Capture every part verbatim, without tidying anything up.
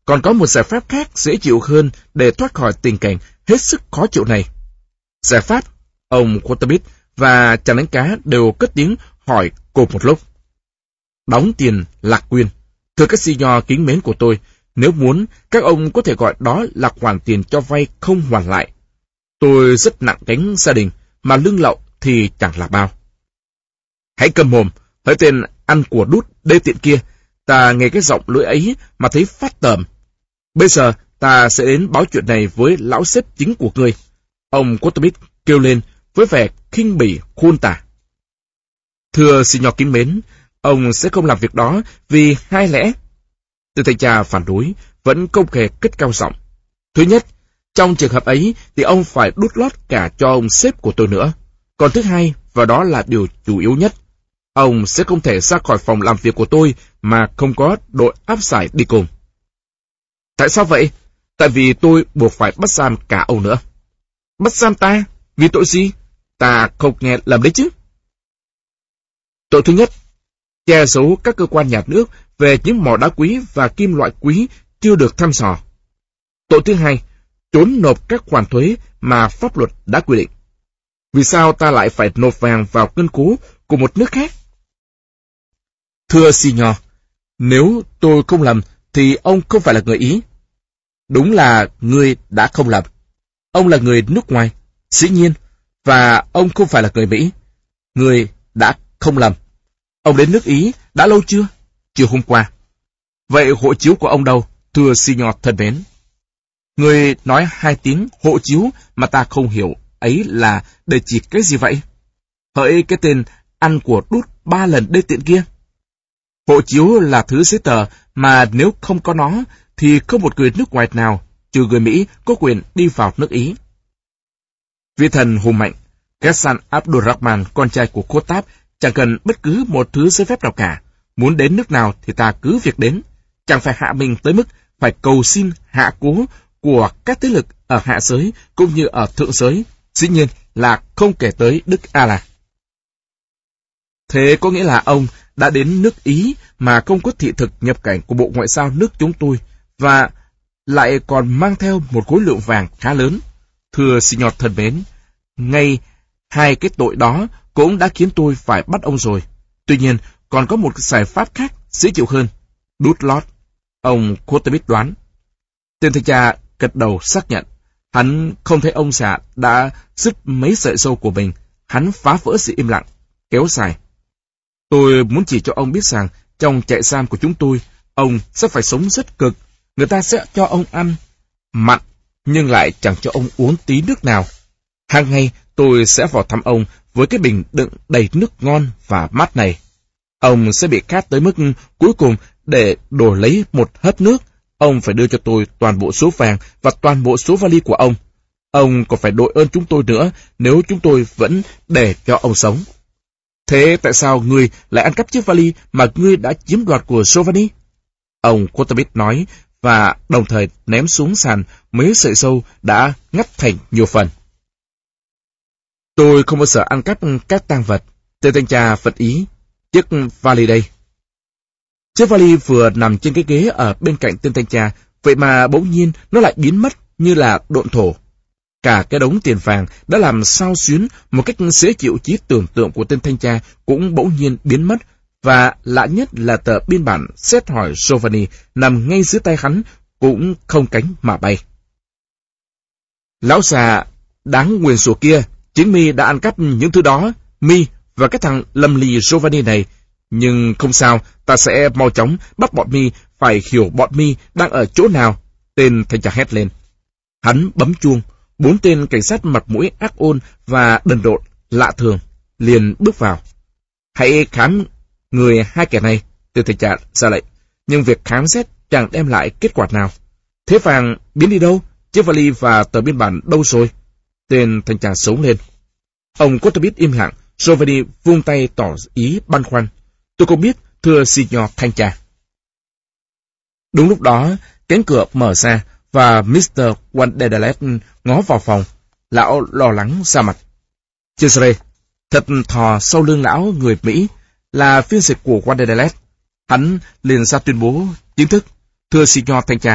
còn có một giải pháp khác dễ chịu hơn để thoát khỏi tình cảnh hết sức khó chịu này. Giải pháp, ông Quartermain và chàng đánh cá đều cất tiếng hỏi cùng một lúc. Đóng tiền lạc quyền. Thưa các senior kính mến của tôi, nếu muốn, các ông có thể gọi đó là khoản tiền cho vay không hoàn lại. Tôi rất nặng gánh gia đình, mà lương lậu thì chẳng là bao. Hãy câm mồm, hỡi tên ăn của đút đê tiện kia, ta nghe cái giọng lưỡi ấy mà thấy phát tởm. Bây giờ ta sẽ đến báo chuyện này với lão sếp chính của ngươi. Ông Quartermain kêu lên với vẻ khinh bỉ khôn tả. Thưa senior kính mến, ông sẽ không làm việc đó vì hai lẽ. Tên thanh tra phản đối, vẫn không hề cất cao giọng. Thứ nhất, trong trường hợp ấy thì ông phải đút lót cả cho ông sếp của tôi nữa. Còn thứ hai, và đó là điều chủ yếu nhất, ông sẽ không thể ra khỏi phòng làm việc của tôi mà không có đội áp giải đi cùng. Tại sao vậy? Tại vì tôi buộc phải bắt giam cả ông nữa. Bắt giam ta? Vì tội gì? Ta không nghe lầm đấy chứ. Tội thứ nhất, che giấu các cơ quan nhà nước về những mỏ đá quý và kim loại quý chưa được thăm dò. Tội thứ hai, trốn nộp các khoản thuế mà pháp luật đã quy định. Vì sao ta lại phải nộp vàng vào ngân khố của một nước khác? Thưa senior, nếu tôi không lầm thì ông không phải là người Ý. Đúng là ngươi đã không lầm. Ông là người nước ngoài, dĩ nhiên, và ông không phải là người Mỹ. Ngươi đã không lầm. Ông đến nước Ý đã lâu chưa? Chiều hôm qua. Vậy hộ chiếu của ông đâu, thưa senior thân mến? Ngươi nói hai tiếng hộ chiếu mà ta không hiểu, ấy là để chỉ cái gì vậy? Hỡi cái tên ăn của đút ba lần đê tiện kia. Hộ chiếu là thứ giấy tờ mà nếu không có nó thì không một người nước ngoài nào, trừ người Mỹ, có quyền đi vào nước Ý. Vị thần hùng mạnh, Ghassan Abdurrahman, con trai của Kottab, chẳng cần bất cứ một thứ giấy phép nào cả. Muốn đến nước nào thì ta cứ việc đến. Chẳng phải hạ mình tới mức phải cầu xin hạ cố của các thế lực ở hạ giới cũng như ở thượng giới. Dĩ nhiên là không kể tới Đức A-La. Thế có nghĩa là ông đã đến nước Ý mà không có thị thực nhập cảnh của Bộ Ngoại giao nước chúng tôi và lại còn mang theo một khối lượng vàng khá lớn. Thưa senior thân mến, ngay hai cái tội đó cũng đã khiến tôi phải bắt ông rồi. Tuy nhiên, còn có một giải pháp khác dễ chịu hơn. Đút lót. Ông Quartermain đoán. Tên thanh tra gật đầu xác nhận. Hắn không thấy ông già đã dứt mấy sợi râu của mình. Hắn phá vỡ sự im lặng, kéo dài. Tôi muốn chỉ cho ông biết rằng trong trại giam của chúng tôi, ông sẽ phải sống rất cực. Người ta sẽ cho ông ăn mặn, nhưng lại chẳng cho ông uống tí nước nào. Hàng ngày tôi sẽ vào thăm ông với cái bình đựng đầy nước ngon và mát này. Ông sẽ bị khát tới mức cuối cùng để đổi lấy một hớp nước. Ông phải đưa cho tôi toàn bộ số vàng và toàn bộ số vali của ông. Ông còn phải đội ơn chúng tôi nữa nếu chúng tôi vẫn để cho ông sống. Thế tại sao ngươi lại ăn cắp chiếc vali mà ngươi đã chiếm đoạt của Giovanni? Ông Quartermain nói và đồng thời ném xuống sàn mấy sợi râu đã ngắt thành nhiều phần. Tôi không bao giờ ăn cắp các tang vật. Tên thanh tra phật ý. Chiếc vali đây. Chiếc vali vừa nằm trên cái ghế ở bên cạnh tên thanh tra, vậy mà bỗng nhiên nó lại biến mất như là độn thổ. Cả cái đống tiền vàng đã làm xao xuyến một cách dễ chịu trí tưởng tượng của tên thanh tra cũng bỗng nhiên biến mất, và lạ nhất là tờ biên bản xét hỏi Giovanni nằm ngay dưới tay hắn cũng không cánh mà bay. Lão già đáng nguyền rủa kia, chính mi đã ăn cắp những thứ đó, mi và cái thằng lầm lì Giovanni này. Nhưng không sao, ta sẽ mau chóng bắt bọn mi phải hiểu bọn mi đang ở chỗ nào. Tên thanh tra hét lên. Hắn bấm chuông. Bốn tên cảnh sát mặt mũi ác ôn và đần độn lạ thường liền bước vào. Hãy khám người hai kẻ này, tên thanh tra ra lệnh. Nhưng việc khám xét chẳng đem lại kết quả nào. Thế vàng biến đi đâu? Chiếc vali và tờ biên bản đâu rồi? Tên thanh tra sống lên. Ông Quartermain im lặng. Giovanni vung tay tỏ ý băn khoăn. Tôi không biết, thưa senior thanh tra. Đúng lúc đó, cánh cửa mở ra và mít tơ Wanderlust ngó vào phòng. Lão lo lắng ra mặt. Cesare, thật thò sau lưng lão người Mỹ, là phiên dịch của Wanderlust. Hắn liền ra tuyên bố chính thức. Thưa senior thanh tra,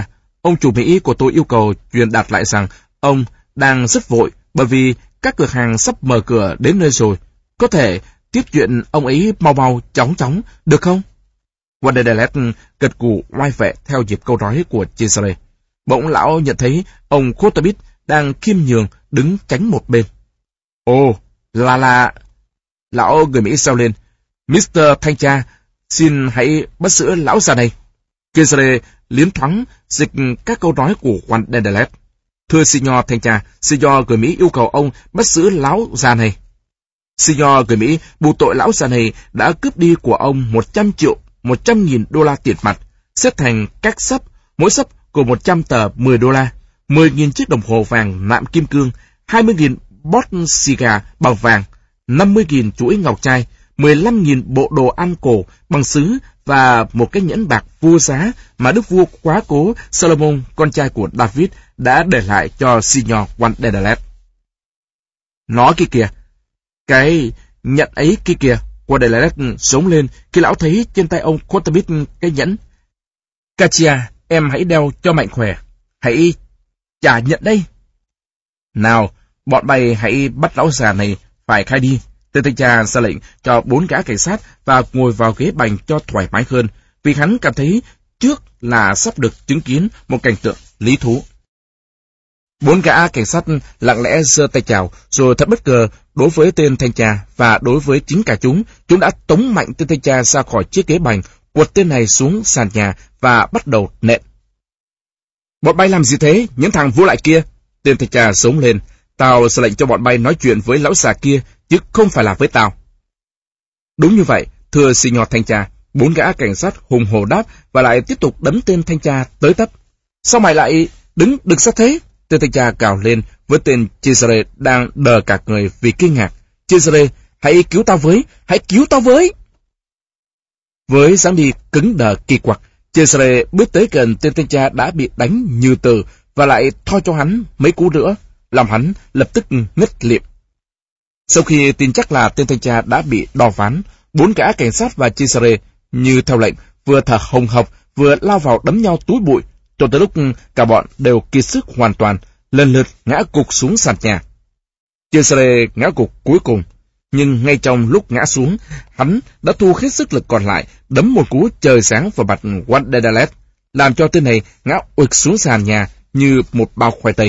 Ông chủ Mỹ của tôi yêu cầu truyền đạt lại rằng ông đang rất vội bởi vì các cửa hàng sắp mở cửa đến nơi rồi. Có thể tiếp chuyện ông ấy mau mau chóng chóng, được không? Wanderlust gật gù oai vệ theo nhịp câu nói của Cesare. Bỗng lão nhận thấy ông Quartermain đang khiêm nhường đứng tránh một bên. Ồ, là là... Lão người Mỹ reo lên. mister Thanh tra, xin hãy bắt giữ lão già này. Cesare liến thoáng dịch các câu nói của Wanderlust. Thưa Signor Thanh tra, Signor người Mỹ yêu cầu ông bắt giữ lão già này. Signor người Mỹ bù tội lão già này đã cướp đi của ông một trăm triệu, một trăm nghìn đô la tiền mặt, xếp thành các sấp, mỗi sấp của một trăm tờ mười đô la, mười nghìn chiếc đồng hồ vàng nạm kim cương, hai mươi nghìn bót xì gà bằng vàng, năm mươi nghìn chuỗi ngọc trai, mười lăm nghìn bộ đồ ăn cổ bằng sứ và một cái nhẫn bạc vô giá mà đức vua quá cố Solomon, con trai của David, đã để lại cho Signor Wanderlust. Nó kia kìa, cái nhẫn ấy kia kìa. Wanderlust sống lên khi lão thấy trên tay ông Quartermain cái nhẫn. Cachia, em hãy đeo cho mạnh khỏe. Hãy trả nhận đây. Nào, bọn bay hãy bắt lão già này phải khai đi. Tên thanh tra ra lệnh cho bốn gã cảnh sát và ngồi vào ghế bành cho thoải mái hơn, vì hắn cảm thấy trước là sắp được chứng kiến một cảnh tượng lý thú. Bốn gã cảnh sát lặng lẽ giơ tay chào, rồi thật bất ngờ đối với tên thanh tra và đối với chính cả chúng, chúng đã tống mạnh tên thanh tra ra khỏi chiếc ghế bành, quật tên này xuống sàn nhà và bắt đầu nện. Bọn bay làm gì thế, những thằng vô lại kia? Tên thanh tra sống lên. Tao sẽ lệnh cho bọn bay nói chuyện với lão già kia, chứ không phải là với tao. Đúng như vậy, thưa Signor thanh tra. Bốn gã cảnh sát hùng hổ đáp và lại tiếp tục đấm tên thanh tra tới tấp. Sao mày lại đứng đực ra thế? Tên thanh tra cào lên với tên Cesare đang đờ cả người vì kinh ngạc. Cesare, hãy cứu tao với, hãy cứu tao với. Với dáng đi cứng đờ kỳ quặc, Cesare bước tới gần tên thanh tra đã bị đánh như từ và lại thoi cho hắn mấy cú nữa, làm hắn lập tức ngất liệm. Sau khi tin chắc là tên thanh tra đã bị đò ván, bốn gã cảnh sát và Cesare như theo lệnh vừa thở hồng hộc vừa lao vào đấm nhau túi bụi, cho tới lúc cả bọn đều kiệt sức hoàn toàn, lần lượt ngã gục xuống sàn nhà. Cesare ngã gục cuối cùng, nhưng ngay trong lúc ngã xuống, hắn đã thu hết sức lực còn lại, đấm một cú trời sáng vào mặt Wanderlust, làm cho tên này ngã ụt xuống sàn nhà như một bao khoai tây.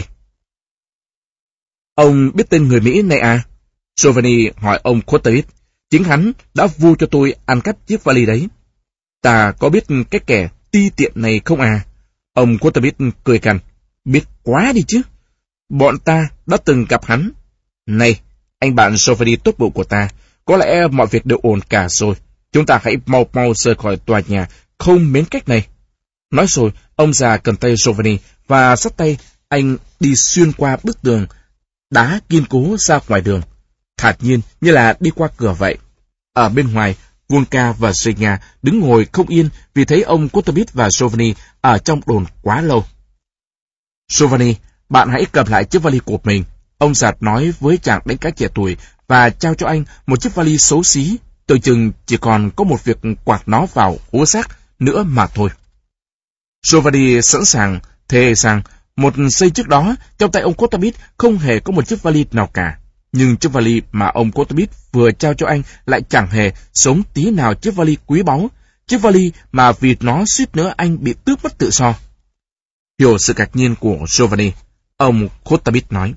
Ông biết tên người Mỹ này à? Giovanni hỏi ông Quartermain. Chính hắn đã vu cho tôi ăn cắp chiếc vali đấy. Ta có biết cái kẻ ti tiện này không à? Ông Quartermain cười cằn. Biết quá đi chứ. Bọn ta đã từng gặp hắn. Này, anh bạn Giovanni tốt bụng của ta, có lẽ mọi việc đều ổn cả rồi. Chúng ta hãy mau mau rời khỏi tòa nhà không mến cách này. Nói rồi, ông già cầm tay Giovanni và xách tay anh đi xuyên qua bức tường đá kiên cố ra ngoài đường, thản nhiên như là đi qua cửa vậy. Ở bên ngoài, Volka và Zenya đứng ngồi không yên vì thấy ông Quartermain và Giovanni ở trong đồn quá lâu. Giovanni, bạn hãy cầm lại chiếc vali của mình, ông già nói với chàng đánh cá trẻ tuổi và trao cho anh một chiếc vali xấu xí, tưởng chừng chỉ còn có một việc quạt nó vào hố xác nữa mà thôi. Giovanni sẵn sàng thề rằng một giây trước đó, trong tay ông Quartermain không hề có một chiếc vali nào cả. Nhưng chiếc vali mà ông Quartermain vừa trao cho anh lại chẳng hề sống tí nào chiếc vali quý báu. Chiếc vali mà vì nó suýt nữa anh bị tước mất tự do. Hiểu sự ngạc nhiên của Giovanni, ông Quartermain nói.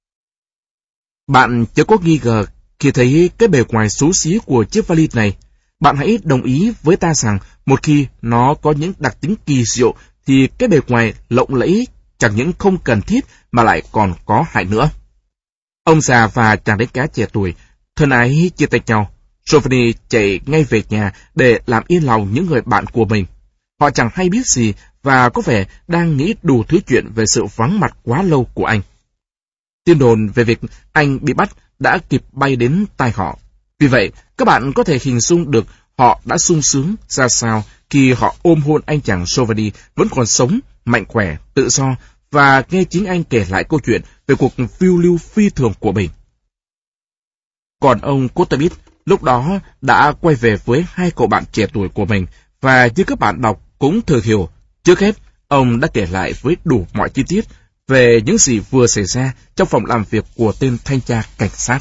Bạn chớ có nghi ngờ khi thấy cái bề ngoài xấu xí của chiếc vali này. Bạn hãy đồng ý với ta rằng một khi nó có những đặc tính kỳ diệu thì cái bề ngoài lộng lẫy chẳng những không cần thiết mà lại còn có hại nữa. Ông già và chàng đánh cá trẻ tuổi thân ái chia tay nhau. Giovanni chạy ngay về nhà để làm yên lòng những người bạn của mình. Họ chẳng hay biết gì và có vẻ đang nghĩ đủ thứ chuyện về sự vắng mặt quá lâu của anh. Tin đồn về việc anh bị bắt đã kịp bay đến tai họ. Vì vậy, các bạn có thể hình dung được họ đã sung sướng ra sao khi họ ôm hôn anh chàng Giovanni vẫn còn sống, mạnh khỏe, tự do và nghe chính anh kể lại câu chuyện về cuộc phiêu lưu phi thường của mình. Còn ông Quartermain lúc đó đã quay về với hai cậu bạn trẻ tuổi của mình và như các bạn đọc cũng thừa hiểu, trước hết Ông đã kể lại với đủ mọi chi tiết về những gì vừa xảy ra trong phòng làm việc của tên thanh tra cảnh sát.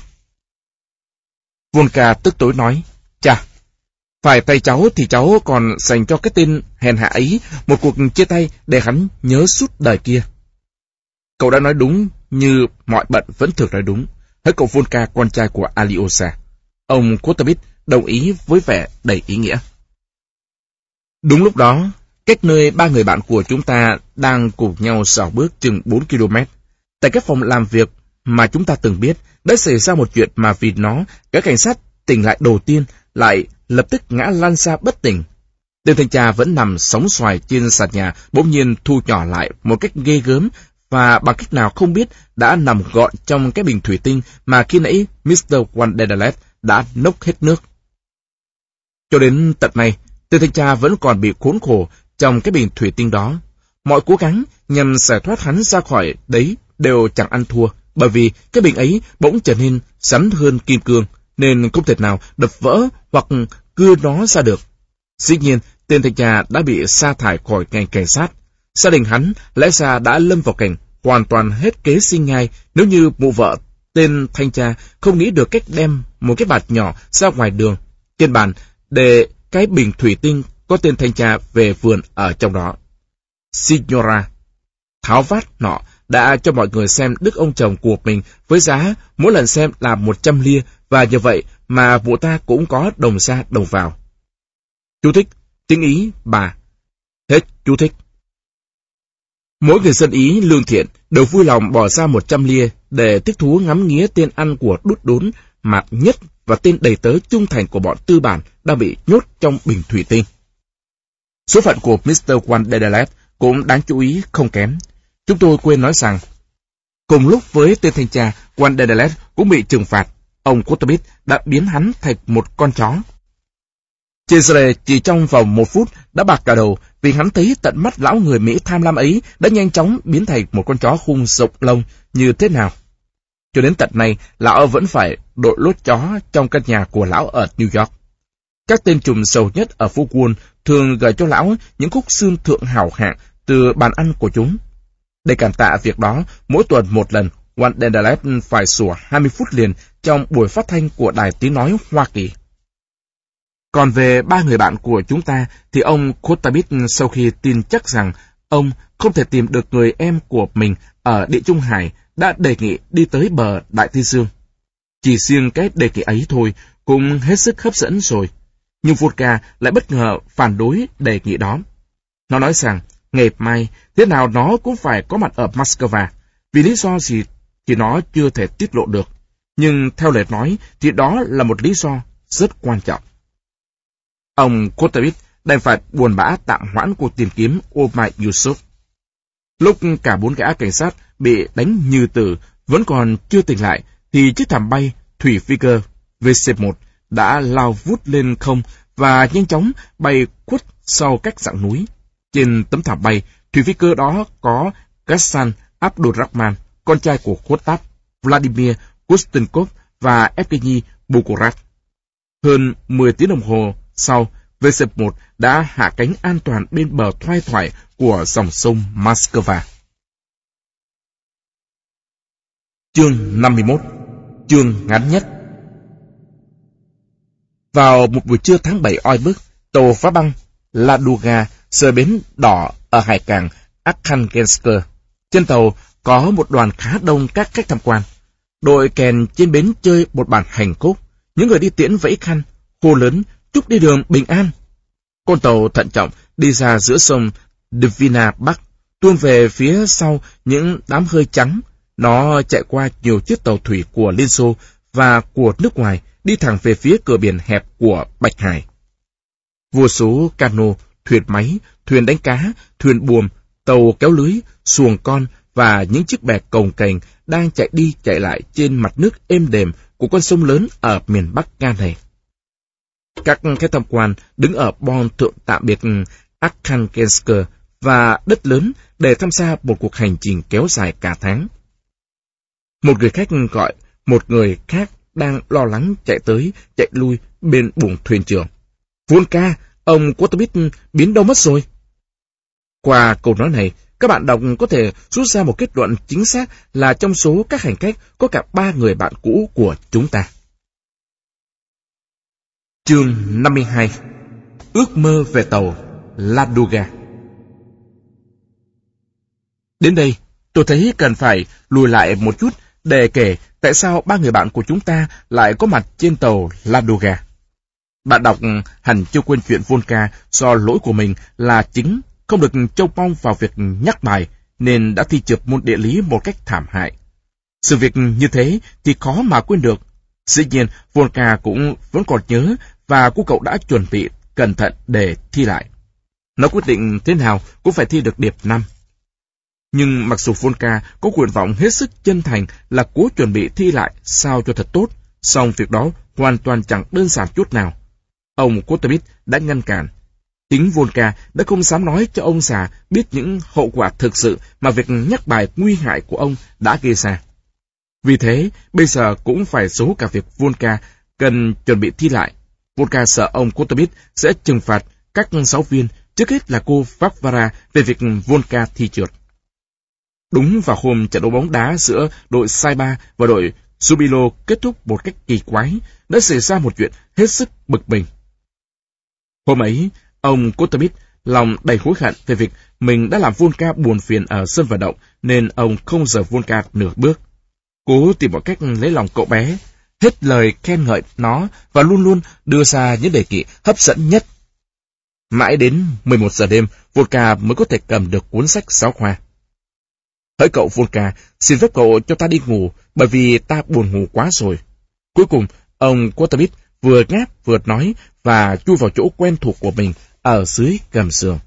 Volka tức tối nói, chà, phải tay cháu thì cháu còn dành cho cái tên hèn hạ ấy một cuộc chia tay để hắn nhớ suốt đời kia. Cậu đã nói đúng, như mọi bận vẫn thường nói đúng. Hỡi cậu Volka, con trai của Alyosha. Ông Kotabit đồng ý với vẻ đầy ý nghĩa. Đúng lúc đó, cách nơi ba người bạn của chúng ta đang cùng nhau rảo bước chừng bốn ki lô mét, tại cái phòng làm việc mà chúng ta từng biết, đã xảy ra một chuyện mà vì nó, các cảnh sát tỉnh lại đầu tiên lại lập tức ngã lăn ra bất tỉnh. Tên thanh tra vẫn nằm sóng xoài trên sàn nhà, bỗng nhiên thu nhỏ lại một cách ghê gớm, và bằng cách nào không biết đã nằm gọn trong cái bình thủy tinh mà khi nãy mít tơ Wanderlet đã nốc hết nước. Cho đến tận nay, tên thanh tra vẫn còn bị khốn khổ trong cái bình thủy tinh đó. Mọi cố gắng nhằm giải thoát hắn ra khỏi đấy đều chẳng ăn thua, bởi vì cái bình ấy bỗng trở nên rắn hơn kim cương, nên không thể nào đập vỡ hoặc cưa nó ra được. Dĩ nhiên, tên thanh tra đã bị sa thải khỏi ngành cảnh sát. Gia đình hắn lẽ ra đã lâm vào cảnh hoàn toàn hết kế sinh nhai nếu như mụ vợ tên thanh tra không nghĩ được cách đem một cái bạt nhỏ ra ngoài đường trên bàn để cái bình thủy tinh có tên thanh tra về vườn ở trong đó. Signora tháo vát nọ đã cho mọi người xem đức ông chồng của mình với giá mỗi lần xem là một trăm lia, và như vậy mà mụ ta cũng có đồng ra đồng vào. Chú thích, tiếng Ý bà. Hết chú thích. Mỗi người dân Ý lương thiện đều vui lòng bỏ ra một trăm lia để thích thú ngắm nghía tên ăn của đút đốn mạt nhất và tên đầy tớ trung thành của bọn tư bản đang bị nhốt trong bình thủy tinh. Số phận của mít tơ Wanderlet cũng đáng chú ý không kém. Chúng tôi quên nói rằng, cùng lúc với tên thanh tra, Wanderlet cũng bị trừng phạt. Ông Kotabit đã biến hắn thành một con chó. Cesare chỉ trong vòng một phút đã bạc cả đầu vì hắn thấy tận mắt lão người Mỹ tham lam ấy đã nhanh chóng biến thành một con chó khung rộng lông như thế nào. Cho đến tận này, lão vẫn phải đội lốt chó trong căn nhà của lão ở New York. Các tên trùm giàu nhất ở phố Wall thường gửi cho lão những khúc xương thượng hảo hạng từ bàn ăn của chúng. Để cảm tạ việc đó, mỗi tuần một lần, Wanderlet phải sủa hai mươi phút liền trong buổi phát thanh của Đài Tiếng Nói Hoa Kỳ. Còn về ba người bạn của chúng ta, thì ông Kotabit sau khi tin chắc rằng ông không thể tìm được người em của mình ở Địa Trung Hải đã đề nghị đi tới bờ Đại Tây Dương. Chỉ riêng cái đề nghị ấy thôi cũng hết sức hấp dẫn rồi. Nhưng Volka lại bất ngờ phản đối đề nghị đó. Nó nói rằng ngày mai thế nào nó cũng phải có mặt ở Moscow. Vì lý do gì thì nó chưa thể tiết lộ được. Nhưng theo lời nói thì đó là một lý do rất quan trọng. Ông Kotabit đành phải buồn bã tạm hoãn cuộc tìm kiếm Omar Yusuf. Lúc cả bốn gã cảnh sát bị đánh như tử vẫn còn chưa tỉnh lại, thì chiếc thảm bay Thủy Vicker V C một đã lao vút lên không và nhanh chóng bay khuất sau các dãy núi. Trên tấm thảm bay, Thủy Vicker đó có Ghassan Abdurrahman, con trai của Kotab, Vladimir Kostenkov và Evgeny Bukurat. Hơn mười tiếng đồng hồ sau, V C một đã hạ cánh an toàn bên bờ thoai thoải của dòng sông Moscow. Chương năm mươi mốt. Chương ngắn nhất. Vào một buổi trưa tháng bảy oi bức, tàu phá băng Ladoga rời bến đỏ ở hải cảng Arkhangelsk. Trên tàu có một đoàn khá đông các khách tham quan. Đội kèn trên bến chơi một bản hành khúc. Những người đi tiễn vẫy khăn, hô lớn chúc đi đường bình an. Con tàu thận trọng đi ra giữa sông Dvina Bắc, tuôn về phía sau những đám hơi trắng. Nó chạy qua nhiều chiếc tàu thủy của Liên Xô và của nước ngoài, đi thẳng về phía cửa biển hẹp của Bạch Hải. Vô số cano, thuyền máy, thuyền đánh cá, thuyền buồm, tàu kéo lưới, xuồng con và những chiếc bè cồng kềnh đang chạy đi chạy lại trên mặt nước êm đềm của con sông lớn ở miền Bắc Nga này. Các khách tham quan đứng ở bon thượng tạm biệt Arkhangelsk và đất lớn để tham gia một cuộc hành trình kéo dài cả tháng. Một người khách gọi một người khác đang lo lắng chạy tới, chạy lui bên buồng thuyền trưởng. Volka, ông Kotabit biến đâu mất rồi? Qua câu nói này, các bạn đọc có thể rút ra một kết luận chính xác là trong số các hành khách có cả ba người bạn cũ của chúng ta. Chương năm mươi hai. Ước mơ về tàu Ladoga. Đến đây, tôi thấy cần phải lùi lại một chút để kể tại sao ba người bạn của chúng ta lại có mặt trên tàu Ladoga. Bạn đọc hẳn chưa quên chuyện Volka do lỗi của mình là chính không được trông mong vào việc nhắc bài nên đã thi trượt môn địa lý một cách thảm hại. Sự việc như thế thì khó mà quên được. Dĩ nhiên, Volka cũng vẫn còn nhớ và cô cậu đã chuẩn bị cẩn thận để thi lại. Nó quyết định thế nào cũng phải thi được điệp năm. Nhưng mặc dù Volka có nguyện vọng hết sức chân thành là cố chuẩn bị thi lại sao cho thật tốt, song việc đó hoàn toàn chẳng đơn giản chút nào. Ông Kotabit đã ngăn cản. Chính Volka đã không dám nói cho ông già biết những hậu quả thực sự mà việc nhắc bài nguy hại của ông đã gây ra. Vì thế, bây giờ cũng phải giấu cả việc Volka cần chuẩn bị thi lại. Volka sợ ông Kotabit sẽ trừng phạt các giáo viên, trước hết là cô Varvara về việc Volka thi trượt. Đúng vào hôm trận đấu bóng đá giữa đội Saiba và đội Jubilo kết thúc một cách kỳ quái, đã xảy ra một chuyện hết sức bực mình. Hôm ấy, ông Kotabit lòng đầy hối hận về việc mình đã làm Volka buồn phiền ở sân vận động, nên ông không rời Volka nửa bước. Cố tìm mọi cách lấy lòng cậu bé, hết lời khen ngợi nó và luôn luôn đưa ra những đề nghị hấp dẫn nhất. Mãi đến mười một giờ đêm, Volka mới có thể cầm được cuốn sách giáo khoa. Hỡi cậu Volka, xin phép cậu cho ta đi ngủ, bởi vì ta buồn ngủ quá rồi. Cuối cùng, ông Kotabit vừa ngáp vừa nói và chui vào chỗ quen thuộc của mình ở dưới gầm giường.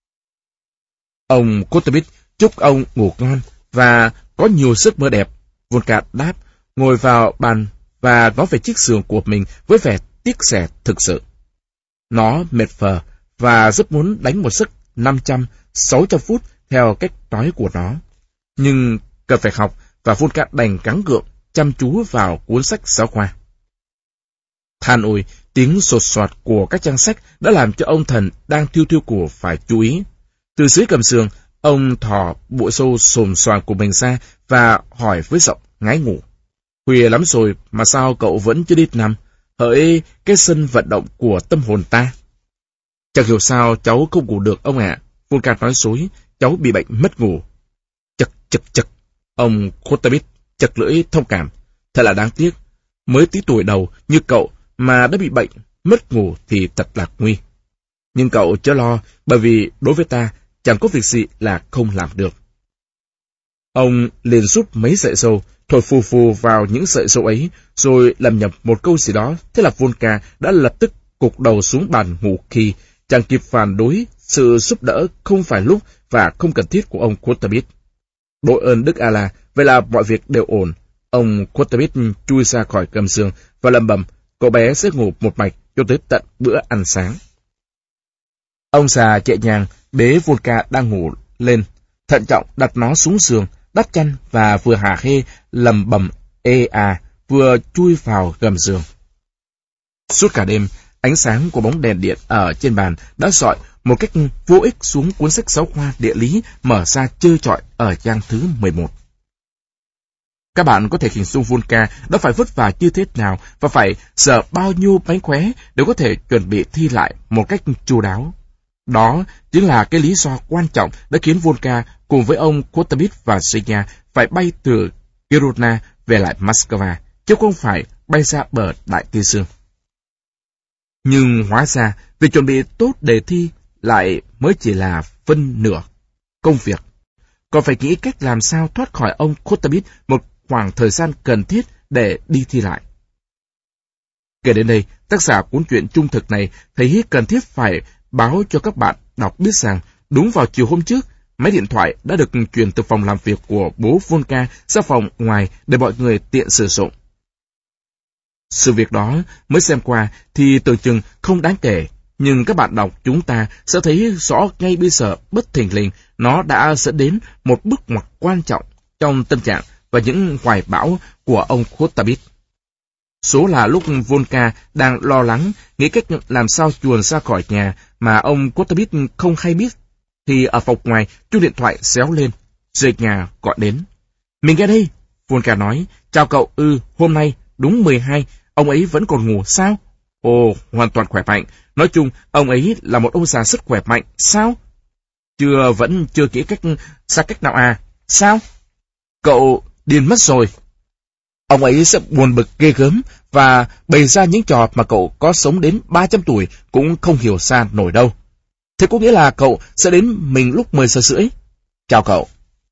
Ông Kotabit chúc ông ngủ ngon và có nhiều giấc mơ đẹp. Volka đáp, ngồi vào bàn và nói về chiếc giường của mình với vẻ tiếc rẻ thực sự. Nó mệt phờ và rất muốn đánh một giấc năm trăm, sáu trăm phút theo cách nói của nó. Nhưng cần phải học và Volka đành gắng gượng chăm chú vào cuốn sách giáo khoa. Than ôi, tiếng sột soạt của các trang sách đã làm cho ông thần đang thiêu thiêu của phải chú ý. Từ dưới gầm giường, ông thò bộ râu xồm xoàm của mình ra và hỏi với giọng ngái ngủ. Khuya lắm rồi mà sao cậu vẫn chưa đi nằm? Hỡi cái sân vận động của tâm hồn ta. Chẳng hiểu sao cháu không ngủ được ông ạ. Volka nói dối, cháu bị bệnh mất ngủ. Chật chật chật, ông Kotabit chật lưỡi thông cảm. Thật là đáng tiếc, mới tí tuổi đầu như cậu mà đã bị bệnh, mất ngủ thì thật là nguy. Nhưng cậu chớ lo, bởi vì đối với ta, chẳng có việc gì là không làm được. Ông liền rút mấy sợi râu, thổi phù phù vào những sợi râu ấy, rồi lầm nhầm một câu gì đó. Thế là Volka đã lập tức cục đầu xuống bàn ngủ khi chẳng kịp phản đối sự giúp đỡ không phải lúc và không cần thiết của ông Kotabit. Đội ơn Đức Allah, vậy là mọi việc đều ổn. Ông Kotabit chui ra khỏi gầm giường và lầm bầm, cậu bé sẽ ngủ một mạch cho tới tận bữa ăn sáng. Ông già nhẹ nhàng bế Volka đang ngủ lên, thận trọng đặt nó xuống giường, đắp chăn và vừa hả hê lầm bầm ê à, vừa chui vào gầm giường. Suốt cả đêm, ánh sáng của bóng đèn điện ở trên bàn đã rọi một cách vô ích xuống cuốn sách giáo khoa địa lý mở ra trơ trọi ở trang thứ mười một. Các bạn có thể hình dung Volka đã phải vất vả như thế nào và phải dở bao nhiêu bánh khóe để có thể chuẩn bị thi lại một cách chu đáo. Đó chính là cái lý do quan trọng đã khiến Volka cùng với ông Kotabit và Zhenya phải bay từ Kiruna về lại Moscow, chứ không phải bay ra bờ Đại Tây Dương. Nhưng hóa ra, việc chuẩn bị tốt đề thi lại mới chỉ là phân nửa công việc. Còn phải nghĩ cách làm sao thoát khỏi ông Kotabit một khoảng thời gian cần thiết để đi thi lại. Kể đến đây, tác giả cuốn truyện trung thực này thấy cần thiết phải báo cho các bạn đọc biết rằng đúng vào chiều hôm trước, máy điện thoại đã được chuyển từ phòng làm việc của bố Volka ra phòng ngoài để mọi người tiện sử dụng. Sự việc đó mới xem qua thì tưởng chừng không đáng kể, nhưng các bạn đọc chúng ta sẽ thấy rõ ngay bây giờ bất thình lình nó đã dẫn đến một bước ngoặt quan trọng trong tâm trạng và những hoài bão của ông Kotabit. Số là lúc Volka đang lo lắng, nghĩ cách làm sao chuồn ra khỏi nhà mà ông Kotabit không hay biết. Thì ở phòng ngoài, chuông điện thoại réo lên. Zhenya gọi đến. Mình nghe đây, Volka nói. Chào cậu, ư, hôm nay, đúng mười hai, ông ấy vẫn còn ngủ sao? Ồ, hoàn toàn khỏe mạnh. Nói chung, ông ấy là một ông già rất khỏe mạnh, sao? Chưa, vẫn chưa kỹ cách, xa cách nào à? Sao? Cậu điên mất rồi. Ông ấy sẽ buồn bực ghê gớm và bày ra những trò mà cậu có sống đến ba trăm tuổi cũng không hiểu xa nổi đâu. Thế có nghĩa là cậu sẽ đến mình lúc mười giờ rưỡi. Chào cậu.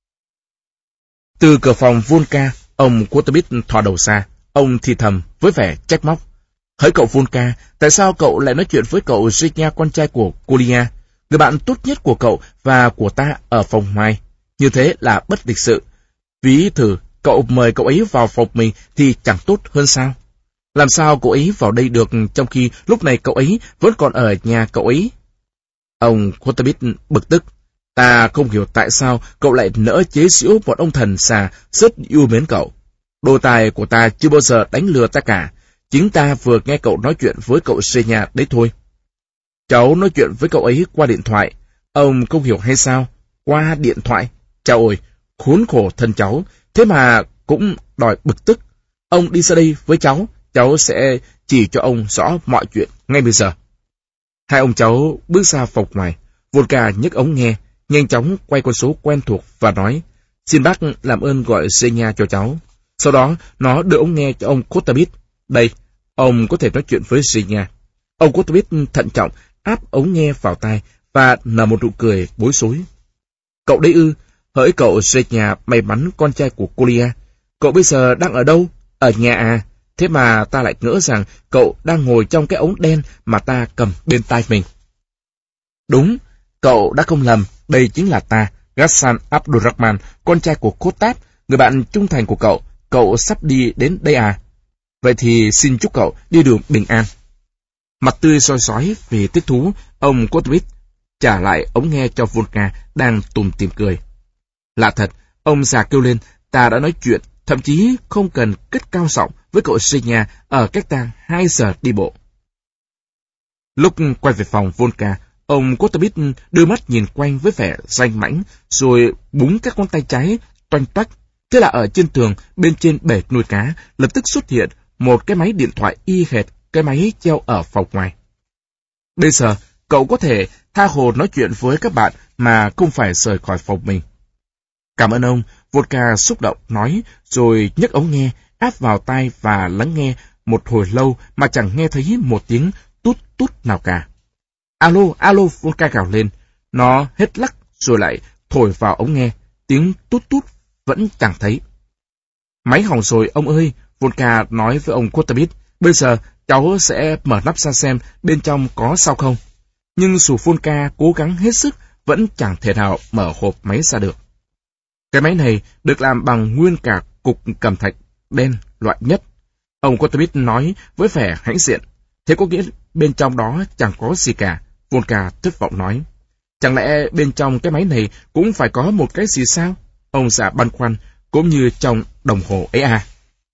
Từ cửa phòng Volka, ông Kotovich thò đầu ra. Ông thì thầm với vẻ trách móc. Hỡi cậu Volka, tại sao cậu lại nói chuyện với cậu Zhenya, con trai của Kolia, người bạn tốt nhất của cậu và của ta ở phòng ngoài? Như thế là bất lịch sự. Ví thử, cậu mời cậu ấy vào phòng mình thì chẳng tốt hơn sao? Làm sao cậu ấy vào đây được trong khi lúc này cậu ấy vẫn còn ở nhà cậu ấy? Ông Kotovich bực tức. Ta không hiểu tại sao cậu lại nỡ chế giễu một ông thần xà rất yêu mến cậu. Đồ tài của ta chưa bao giờ đánh lừa ta cả. Chính ta vừa nghe cậu nói chuyện với cậu Zhenya đấy thôi. Cháu nói chuyện với cậu ấy qua điện thoại. Ông không hiểu hay sao? Qua điện thoại? Chao ôi, khốn khổ thân cháu. Thế mà cũng đòi bực tức. Ông đi ra đây với cháu. Cháu sẽ chỉ cho ông rõ mọi chuyện ngay bây giờ. Hai ông cháu bước ra phòng ngoài. Volka nhấc ống nghe, nhanh chóng quay con số quen thuộc và nói, xin bác làm ơn gọi Zhenya cho cháu. Sau đó, nó đưa ống nghe cho ông Kotovich. Đây, ông có thể nói chuyện với Zhenya. Ông Kotovich thận trọng áp ống nghe vào tai và nở một nụ cười bối rối. Cậu đấy ư? Hỡi cậu Zhenya may mắn con trai của Kolia. Cậu bây giờ đang ở đâu? Ở nhà à? Thế mà ta lại ngỡ rằng cậu đang ngồi trong cái ống đen mà ta cầm bên tai mình. Đúng, cậu đã không lầm, đây chính là ta, Ghassan Abdurrahman, con trai của Kotat, người bạn trung thành của cậu. Cậu sắp đi đến đây à? Vậy thì xin chúc cậu đi đường bình an. Mặt tươi soi sói vì thích thú, ông Kotovich trả lại ống nghe cho Volka đang tủm tỉm cười. Lạ thật, ông già kêu lên, ta đã nói chuyện, thậm chí không cần cất cao giọng với cậu Zhenya ở cách ta hai giờ đi bộ. Lúc quay về phòng Volka, ông Kotovich đưa mắt nhìn quanh với vẻ danh mãnh, rồi búng các ngón tay trái toanh toách. Thế là ở trên tường, bên trên bể nuôi cá, lập tức xuất hiện một cái máy điện thoại y hệt cái máy treo ở phòng ngoài. Bây giờ, cậu có thể tha hồ nói chuyện với các bạn mà không phải rời khỏi phòng mình. Cảm ơn ông, Volka xúc động nói, rồi nhấc ống nghe, áp vào tai và lắng nghe một hồi lâu mà chẳng nghe thấy một tiếng tút tút nào cả. Alo, alo, Volka gào lên. Nó hết lắc rồi lại thổi vào ống nghe, tiếng tút tút vẫn chẳng thấy. Máy hỏng rồi ông ơi, Volka nói với ông Kotovich. Bây giờ cháu sẽ mở nắp ra xem bên trong có sao không. Nhưng dù Volka cố gắng hết sức vẫn chẳng thể nào mở hộp máy ra được. Cái máy này được làm bằng nguyên cả cục cẩm thạch đen loại nhất. Ông Kotovich nói với vẻ hãnh diện. Thế có nghĩa bên trong đó chẳng có gì cả. Volka thất vọng nói. Chẳng lẽ bên trong cái máy này cũng phải có một cái gì sao? Ông già băn khoăn, cũng như trong đồng hồ ấy à.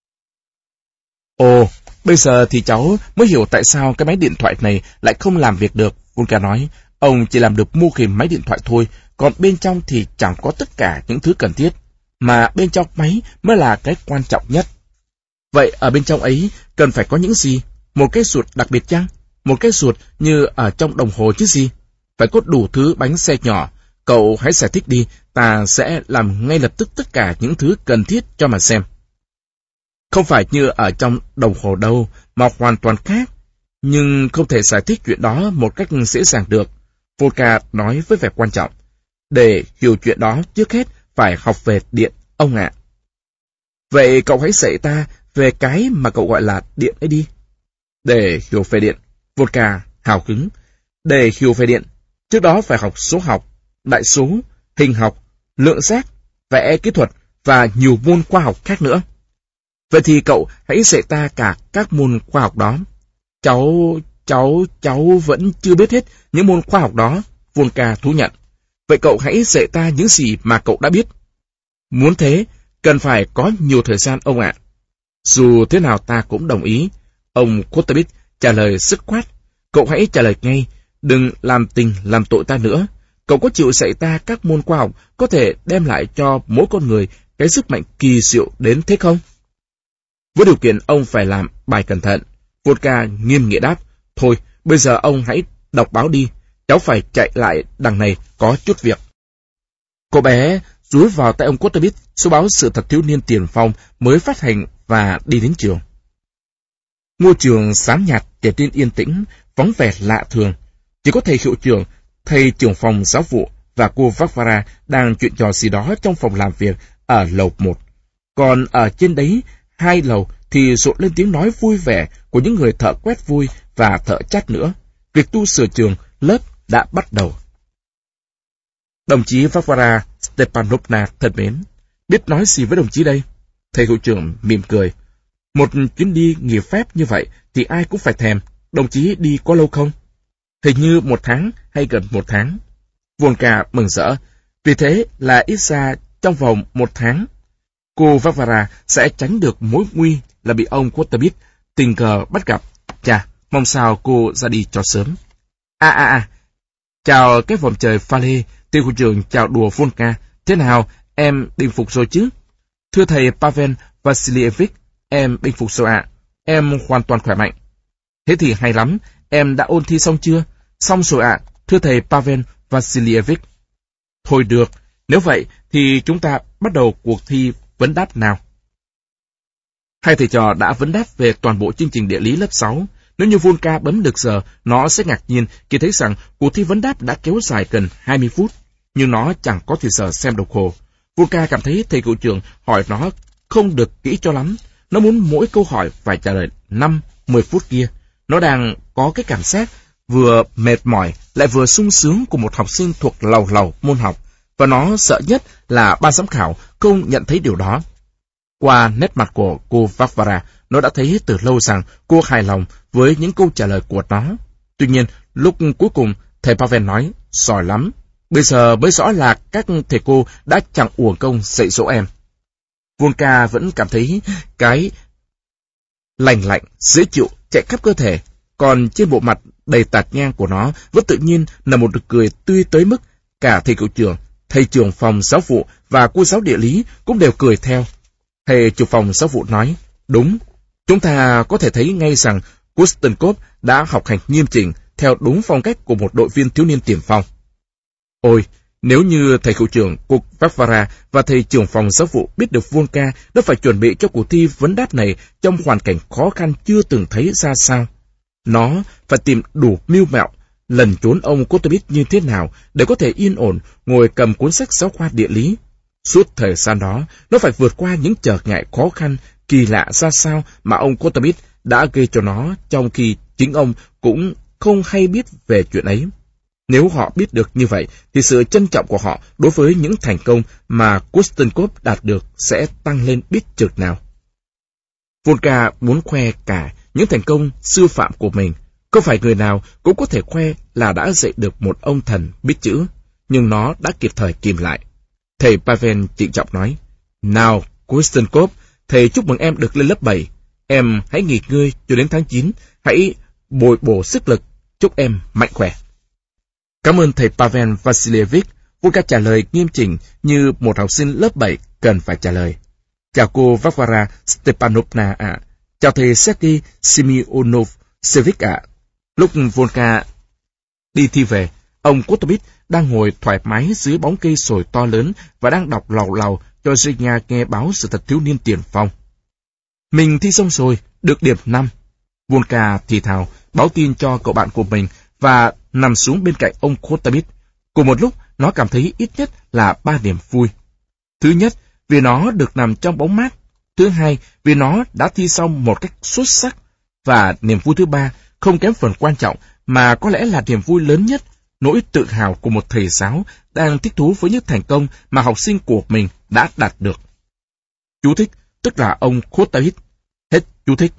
Ồ, bây giờ thì cháu mới hiểu tại sao cái máy điện thoại này lại không làm việc được. Volka nói, ông chỉ làm được mô hình máy điện thoại thôi, còn bên trong thì chẳng có tất cả những thứ cần thiết, mà bên trong máy mới là cái quan trọng nhất. Vậy ở bên trong ấy cần phải có những gì? Một cái ruột đặc biệt chăng? Một cái ruột như ở trong đồng hồ chứ gì? Phải có đủ thứ bánh xe nhỏ. Cậu hãy giải thích đi, ta sẽ làm ngay lập tức tất cả những thứ cần thiết cho mà xem. Không phải như ở trong đồng hồ đâu, mà hoàn toàn khác. Nhưng không thể giải thích chuyện đó một cách dễ dàng được. Volka nói với vẻ quan trọng. Để hiểu chuyện đó, trước hết phải học về điện, ông ạ. Vậy cậu hãy dạy ta về cái mà cậu gọi là điện ấy đi. Để hiểu về điện, Volka hào hứng. Để hiểu về điện, trước đó phải học số học, đại số, hình học, lượng giác, vẽ kỹ thuật và nhiều môn khoa học khác nữa. Vậy thì cậu hãy dạy ta cả các môn khoa học đó. Cháu, cháu, cháu vẫn chưa biết hết những môn khoa học đó, Volka thú nhận. Vậy cậu hãy dạy ta những gì mà cậu đã biết. Muốn thế, cần phải có nhiều thời gian ông ạ. Dù thế nào ta cũng đồng ý. Ông Kotovich trả lời dứt khoát. Cậu hãy trả lời ngay, đừng làm tình làm tội ta nữa. Cậu có chịu dạy ta các môn khoa học có thể đem lại cho mỗi con người cái sức mạnh kỳ diệu đến thế không? Với điều kiện ông phải làm bài cẩn thận. Volka nghiêm nghị đáp, thôi, bây giờ ông hãy đọc báo đi, cháu phải chạy lại đằng này có chút việc. Cô bé dúi vào tay ông Quatermain số báo Sự Thật Thiếu Niên Tiền Phong mới phát hành và đi đến trường. Ngôi trường xám nhạt trở nên yên tĩnh, vắng vẻ lạ thường. Chỉ có thầy hiệu trưởng, thầy trưởng phòng giáo vụ và cô Varvara đang chuyện trò gì đó trong phòng làm việc ở lầu một. Còn ở trên đấy, hai lầu thì rộn lên tiếng nói vui vẻ của những người thợ quét vôi và thợ chát nữa. Việc tu sửa trường, lớp đã bắt đầu. Đồng chí Varvara Stepanovna thân mến, biết nói gì với đồng chí đây? Thầy hiệu trưởng mỉm cười. Một chuyến đi nghỉ phép như vậy thì ai cũng phải thèm. Đồng chí đi có lâu không? Hình như một tháng hay gần một tháng. Volka mừng rỡ. Vì thế là ít ra trong vòng một tháng, cô Varvara sẽ tránh được mối nguy là bị ông Quatermain tình cờ bắt gặp. Chà, mong sao cô ra đi cho sớm. À à à, chào cái vòm trời pha lê. Thầy hiệu trưởng chào đùa Volka. Thế nào, em bình phục rồi chứ? Thưa thầy Pavel Vasilievich, em bình phục rồi ạ. À. Em hoàn toàn khỏe mạnh. Thế thì hay lắm, em đã ôn thi xong chưa? Xong rồi ạ, à, thưa thầy Pavel Vasilievich. Thôi được, nếu vậy thì chúng ta bắt đầu cuộc thi vấn đáp nào. Hai thầy trò đã vấn đáp về toàn bộ chương trình địa lý lớp sáu. Nếu như Volka bấm được giờ, nó sẽ ngạc nhiên khi thấy rằng cuộc thi vấn đáp đã kéo dài gần hai mươi phút, nhưng nó chẳng có thời giờ xem đồng hồ. Volka cảm thấy thầy hiệu trưởng hỏi nó không được kỹ cho lắm. Nó muốn mỗi câu hỏi phải trả lời năm mười phút kia. Nó đang có cái cảm giác vừa mệt mỏi lại vừa sung sướng của một học sinh thuộc lầu lầu môn học, và nó sợ nhất là ban giám khảo không nhận thấy điều đó. Qua nét mặt của cô Varvara, nó đã thấy từ lâu rằng cô hài lòng với những câu trả lời của nó. Tuy nhiên, lúc cuối cùng, thầy Pavel nói, giỏi lắm. Bây giờ mới rõ là các thầy cô đã chẳng uổng công dạy dỗ em. Volka vẫn cảm thấy cái lành lạnh, dễ chịu chạy khắp cơ thể, còn trên bộ mặt đầy tạt nhang của nó vẫn tự nhiên là một nụ cười tươi tới mức cả thầy hiệu trưởng, thầy trưởng phòng giáo vụ và cô giáo địa lý cũng đều cười theo. Thầy trưởng phòng giáo vụ nói, đúng, chúng ta có thể thấy ngay rằng Kustenkov đã học hành nghiêm chỉnh theo đúng phong cách của một đội viên thiếu niên tiền phong. Ôi, nếu như thầy hiệu trưởng, cô Varvara và thầy trưởng phòng giáo vụ biết được Volka đã phải chuẩn bị cho cuộc thi vấn đáp này trong hoàn cảnh khó khăn chưa từng thấy ra sao. Nó phải tìm đủ mưu mẹo, lần trốn ông Quatermain như thế nào để có thể yên ổn ngồi cầm cuốn sách giáo khoa địa lý. Suốt thời gian đó, nó phải vượt qua những trở ngại khó khăn, kỳ lạ ra sao mà ông Quatermain đã gây cho nó, trong khi chính ông cũng không hay biết về chuyện ấy. Nếu họ biết được như vậy, thì sự trân trọng của họ đối với những thành công mà Kustenkov đạt được sẽ tăng lên biết chừng nào. Volka muốn khoe cả những thành công sư phạm của mình. Không phải người nào cũng có thể khoe là đã dạy được một ông thần biết chữ, nhưng nó đã kịp thời kìm lại. Thầy Pavel trịnh trọng nói, nào, Kustenkov, thầy chúc mừng em được lên lớp bảy. Em hãy nghỉ ngơi cho đến tháng chín, hãy bồi bổ sức lực, chúc em mạnh khỏe. Cảm ơn thầy Pavel Vasilievich. Volka trả lời nghiêm chỉnh như một học sinh lớp bảy cần phải trả lời. Chào cô Varvara Stepanovna ạ. À. Chào thầy Sergei Semyonovsevich ạ. À. Lúc Volka đi thi về, ông Quatermain đang ngồi thoải mái dưới bóng cây sồi to lớn và đang đọc lầu lầu cho Zhenya nghe báo Sự Thật Thiếu Niên Tiền Phong. Mình thi xong rồi, được điểm năm. Volka thì thào báo tin cho cậu bạn của mình và nằm xuống bên cạnh ông Quatermain. Cùng một lúc, nó cảm thấy ít nhất là ba niềm vui. Thứ nhất, vì nó được nằm trong bóng mát. Thứ hai, vì nó đã thi xong một cách xuất sắc. Và niềm vui thứ ba, không kém phần quan trọng, mà có lẽ là niềm vui lớn nhất, nỗi tự hào của một thầy giáo đang thích thú với những thành công mà học sinh của mình đã đạt được. Chú thích, tức là ông Quatermain. Hết chú thích.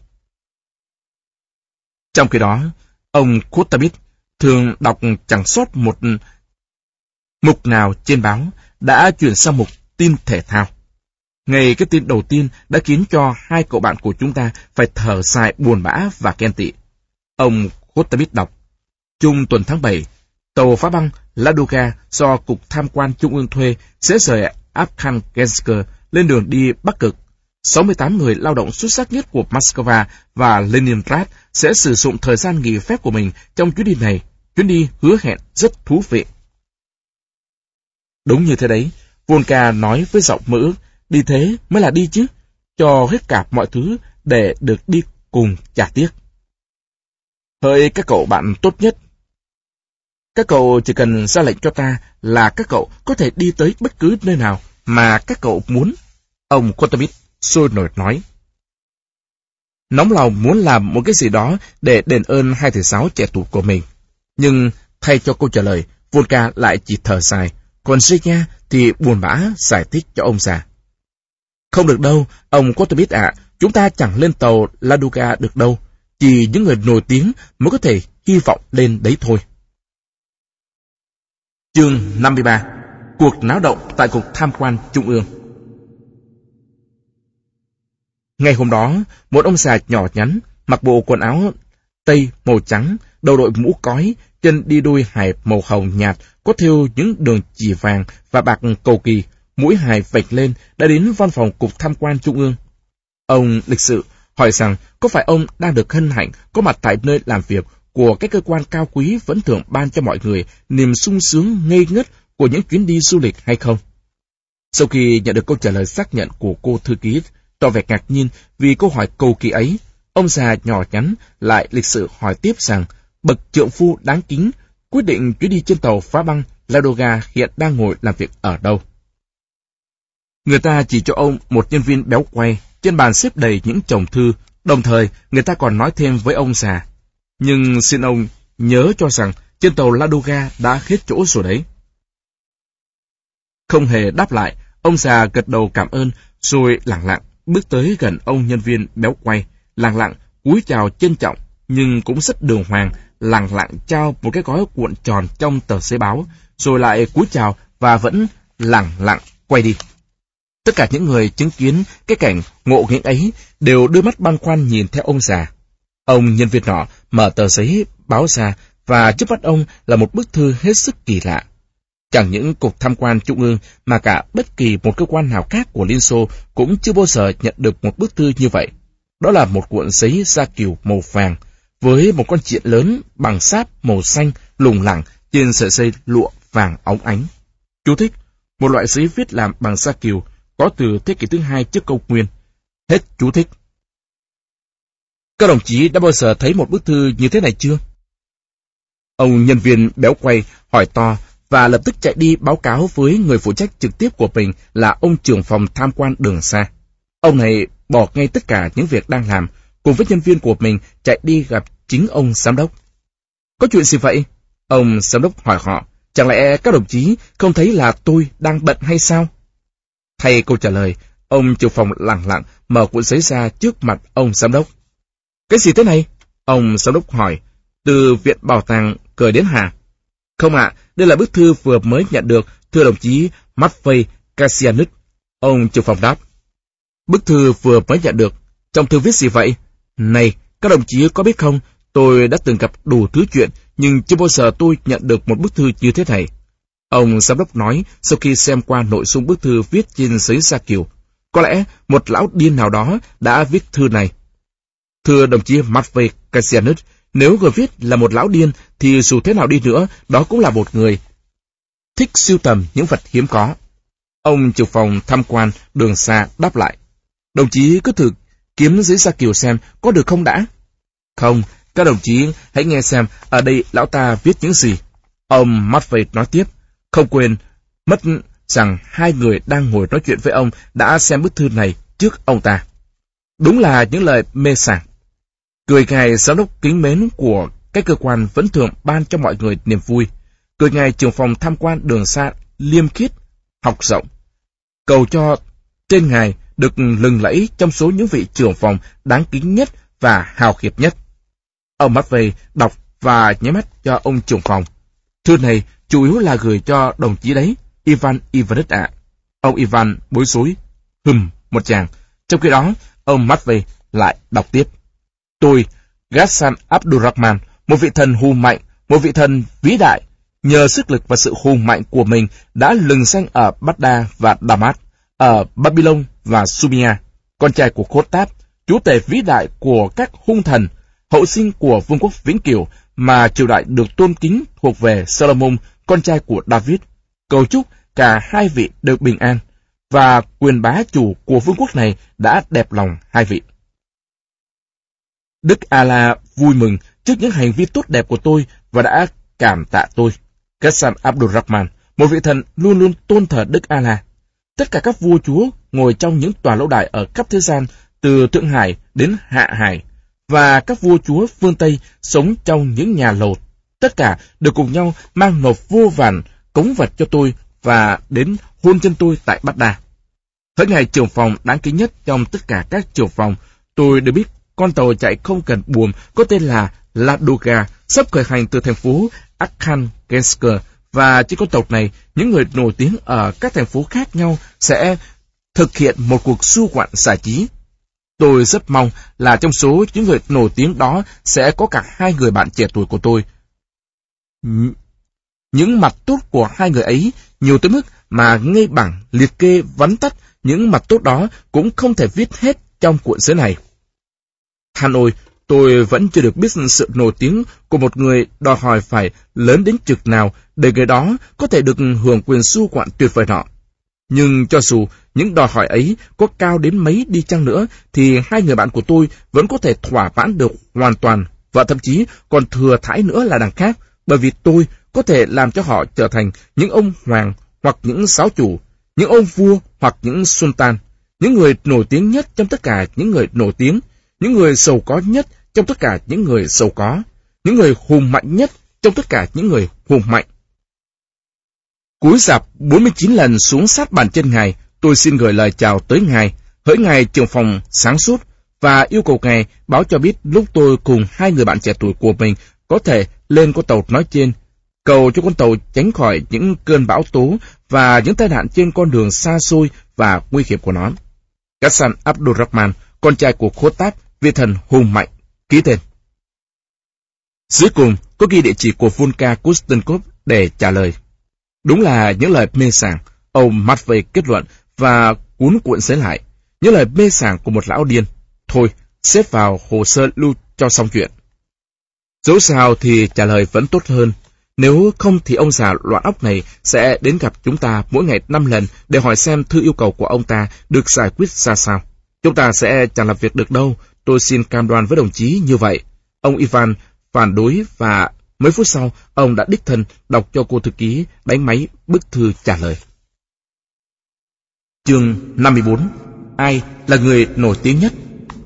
Trong khi đó, ông Quatermain thường đọc chẳng sót một mục nào trên báo, đã chuyển sang mục tin thể thao. Ngay cái tin đầu tiên đã khiến cho hai cậu bạn của chúng ta phải thở dài buồn bã và ghen tị. Ông Quatermain đọc, chung tuần tháng bảy, tàu phá băng Ladoga do Cục Tham quan Trung ương thuê sẽ rời Arkhangelsk lên đường đi Bắc Cực. sáu mươi tám người lao động xuất sắc nhất của Moscow và Leningrad sẽ sử dụng thời gian nghỉ phép của mình trong chuyến đi này. Chuyến đi hứa hẹn rất thú vị. Đúng như thế đấy, Volka nói với giọng mơ ước, đi thế mới là đi chứ, cho hết cả mọi thứ để được đi cùng chả tiếc. Hỡi các cậu bạn tốt nhất, các cậu chỉ cần ra lệnh cho ta là các cậu có thể đi tới bất cứ nơi nào mà các cậu muốn, ông Kotovich sôi nổi nói. Nóng lòng muốn làm một cái gì đó để đền ơn hai thầy giáo trẻ tuổi của mình. Nhưng thay cho câu trả lời, Volka lại chỉ thở dài, còn Zhenya thì buồn bã giải thích cho ông già. Không được đâu, ông Kotovich ạ, chúng ta chẳng lên tàu Ladoga được đâu, chỉ những người nổi tiếng mới có thể hy vọng lên đấy thôi. Chương năm mươi ba. Cuộc náo động tại Cục Tham quan Trung ương. Ngày hôm đó, một ông già nhỏ nhắn, mặc bộ quần áo tây màu trắng, đầu đội mũ cói, chân đi đôi hài màu hồng nhạt, có thêu những đường chỉ vàng và bạc cầu kỳ, mũi hài vạch lên, đã đến văn phòng Cục Tham quan Trung ương. Ông lịch sự hỏi rằng có phải ông đang được hân hạnh có mặt tại nơi làm việc của các cơ quan cao quý vẫn thường ban cho mọi người niềm sung sướng ngây ngất của những chuyến đi du lịch hay không? Sau khi nhận được câu trả lời xác nhận của cô thư ký, tỏ vẻ ngạc nhiên vì câu hỏi cầu kỳ ấy, ông già nhỏ nhắn lại lịch sự hỏi tiếp rằng bậc trượng phu đáng kính quyết định chuyến đi trên tàu phá băng Ladoga hiện đang ngồi làm việc ở đâu. Người ta chỉ cho ông một nhân viên béo quay, trên bàn xếp đầy những chồng thư, đồng thời người ta còn nói thêm với ông già. Nhưng xin ông nhớ cho rằng trên tàu Ladoga đã hết chỗ rồi đấy. Không hề đáp lại, ông già gật đầu cảm ơn, rồi lẳng lặng bước tới gần ông nhân viên béo quay, lẳng lặng cúi chào trân trọng, nhưng cũng rất đường hoàng, lẳng lặng trao một cái gói cuộn tròn trong tờ giấy báo, rồi lại cúi chào và vẫn lẳng lặng quay đi. Tất cả những người chứng kiến cái cảnh ngộ nghĩnh ấy đều đưa mắt băn khoăn nhìn theo ông già. Ông nhân viên nọ mở tờ giấy báo ra và trước mắt ông là một bức thư hết sức kỳ lạ. Chẳng những Cục Tham quan Trung ương mà cả bất kỳ một cơ quan nào khác của Liên Xô cũng chưa bao giờ nhận được một bức thư như vậy. Đó là một cuộn giấy da cừu màu vàng với một con chien lớn bằng sáp màu xanh lủng lẳng trên sợi dây lụa vàng óng ánh. Chú thích: một loại giấy viết làm bằng da cừu có từ thế kỷ thứ hai trước công nguyên. Hết chú thích. Các đồng chí đã bao giờ thấy một bức thư như thế này chưa? Ông nhân viên béo quay hỏi to và lập tức chạy đi báo cáo với người phụ trách trực tiếp của mình là ông trưởng phòng tham quan đường xa. Ông này bỏ ngay tất cả những việc đang làm, cùng với nhân viên của mình chạy đi gặp chính ông giám đốc. Có chuyện gì vậy? Ông giám đốc hỏi họ. Chẳng lẽ các đồng chí không thấy là tôi đang bận hay sao? Thay câu trả lời, ông trưởng phòng lẳng lặng mở cuộn giấy ra trước mặt ông giám đốc. Cái gì thế này? Ông giám đốc hỏi. Từ Viện Bảo tàng gửi đến hả? Không ạ, à, đây là bức thư vừa mới nhận được, thưa đồng chí Matvei Kasyanich. Ông trưởng phòng đáp. Bức thư vừa mới nhận được, trong thư viết gì vậy? Này, các đồng chí có biết không, tôi đã từng gặp đủ thứ chuyện, nhưng chưa bao giờ tôi nhận được một bức thư như thế này. Ông giám đốc nói sau khi xem qua nội dung bức thư viết trên giấy da cừu. Có lẽ một lão điên nào đó đã viết thư này. Thưa đồng chí Matvei Kasyanich, nếu người viết là một lão điên, thì dù thế nào đi nữa, đó cũng là một người thích sưu tầm những vật hiếm có. Ông trưởng phòng tham quan đường xa đáp lại. Đồng chí cứ thử kiếm giấy da cừu xem có được không đã? Không, các đồng chí hãy nghe xem ở đây lão ta viết những gì. Ông Matvei nói tiếp, không quên mất rằng hai người đang ngồi nói chuyện với ông đã xem bức thư này trước ông ta. Đúng là những lời mê sảng. Cười ngài giám đốc kính mến của các cơ quan vẫn thường ban cho mọi người niềm vui. Cười ngài trưởng phòng tham quan đường xa liêm khiết, học rộng. Cầu cho tên ngài được lừng lẫy trong số những vị trưởng phòng đáng kính nhất và hào hiệp nhất. Ông Matvei đọc và nháy mắt cho ông trưởng phòng. Thư này chủ yếu là gửi cho đồng chí đấy, Ivan Ivanich ạ. Ông Ivan bối rối, hừm một tràng. Trong khi đó, ông Matvei lại đọc tiếp. Tôi, Ghassan Abdurrahman, một vị thần hùng mạnh, một vị thần vĩ đại, nhờ sức lực và sự hùng mạnh của mình đã lừng danh ở Baghdad và Damas, ở Babylon và Sumia, con trai của Khottab, chúa tể vĩ đại của các hung thần, hậu sinh của vương quốc vĩnh cửu mà triều đại được tôn kính thuộc về Solomon, con trai của David. Cầu chúc cả hai vị đều bình an, và quyền bá chủ của vương quốc này đã đẹp lòng hai vị. Đức Allah vui mừng trước những hành vi tốt đẹp của tôi và đã cảm tạ tôi. Ghassan Abdurrahman, một vị thần luôn luôn tôn thờ Đức Allah. Tất cả các vua chúa ngồi trong những tòa lâu đài ở khắp thế gian, từ Thượng Hải đến Hạ Hải, và các vua chúa phương Tây sống trong những nhà lầu, tất cả đều cùng nhau mang nộp vô vàn cống vật cho tôi và đến hôn chân tôi tại Baghdad. Hỡi ngài trưởng phòng đáng kính nhất trong tất cả các trưởng phòng, tôi được biết con tàu chạy không cần buồm có tên là Ladoga sắp khởi hành từ thành phố Arkhangelsk, và trên con tàu này, những người nổi tiếng ở các thành phố khác nhau sẽ thực hiện một cuộc du ngoạn giải trí. Tôi rất mong là trong số những người nổi tiếng đó sẽ có cả hai người bạn trẻ tuổi của tôi. Những mặt tốt của hai người ấy nhiều tới mức mà ngay bảng liệt kê vắn tắt những mặt tốt đó cũng không thể viết hết trong cuộn giấy này. Hanoi, tôi vẫn chưa được biết sự nổi tiếng của một người đòi hỏi phải lớn đến chực nào để người đó có thể được hưởng quyền du ngoạn tuyệt vời nọ. Nhưng cho dù những đòi hỏi ấy có cao đến mấy đi chăng nữa, thì hai người bạn của tôi vẫn có thể thỏa mãn được hoàn toàn, và thậm chí còn thừa thãi nữa là đằng khác, bởi vì tôi có thể làm cho họ trở thành những ông hoàng hoặc những giáo chủ, những ông vua hoặc những sultan, những người nổi tiếng nhất trong tất cả những người nổi tiếng, những người giàu có nhất trong tất cả những người giàu có, những người hùng mạnh nhất trong tất cả những người hùng mạnh. Cúi rạp bốn mươi chín lần xuống sát bàn chân ngài, tôi xin gửi lời chào tới ngài, hỡi ngài trưởng phòng sáng suốt, và yêu cầu ngài báo cho biết lúc tôi cùng hai người bạn trẻ tuổi của mình có thể lên con tàu nói trên, cầu cho con tàu tránh khỏi những cơn bão tố và những tai nạn trên con đường xa xôi và nguy hiểm của nó. Ghassan Abdurrahman, con trai của Khottab, vị thần hùng mạnh, ký tên. Dưới cùng có ghi địa chỉ của Volka Kustenkov để trả lời. Đúng là những lời mê sảng, ông Matvey kết luận và cuốn cuộn giấy lại. Những lời mê sảng của một lão điên. Thôi, xếp vào hồ sơ lưu cho xong chuyện. Dẫu sao thì trả lời vẫn tốt hơn. Nếu không thì ông già loạn óc này sẽ đến gặp chúng ta mỗi ngày năm lần để hỏi xem thư yêu cầu của ông ta được giải quyết ra sao. Chúng ta sẽ chẳng làm việc được đâu, tôi xin cam đoan với đồng chí như vậy. Ông Ivan phản đối, và mấy phút sau, ông đã đích thân đọc cho cô thư ký đánh máy bức thư trả lời. Chương năm mươi bốn. Ai là người nổi tiếng nhất?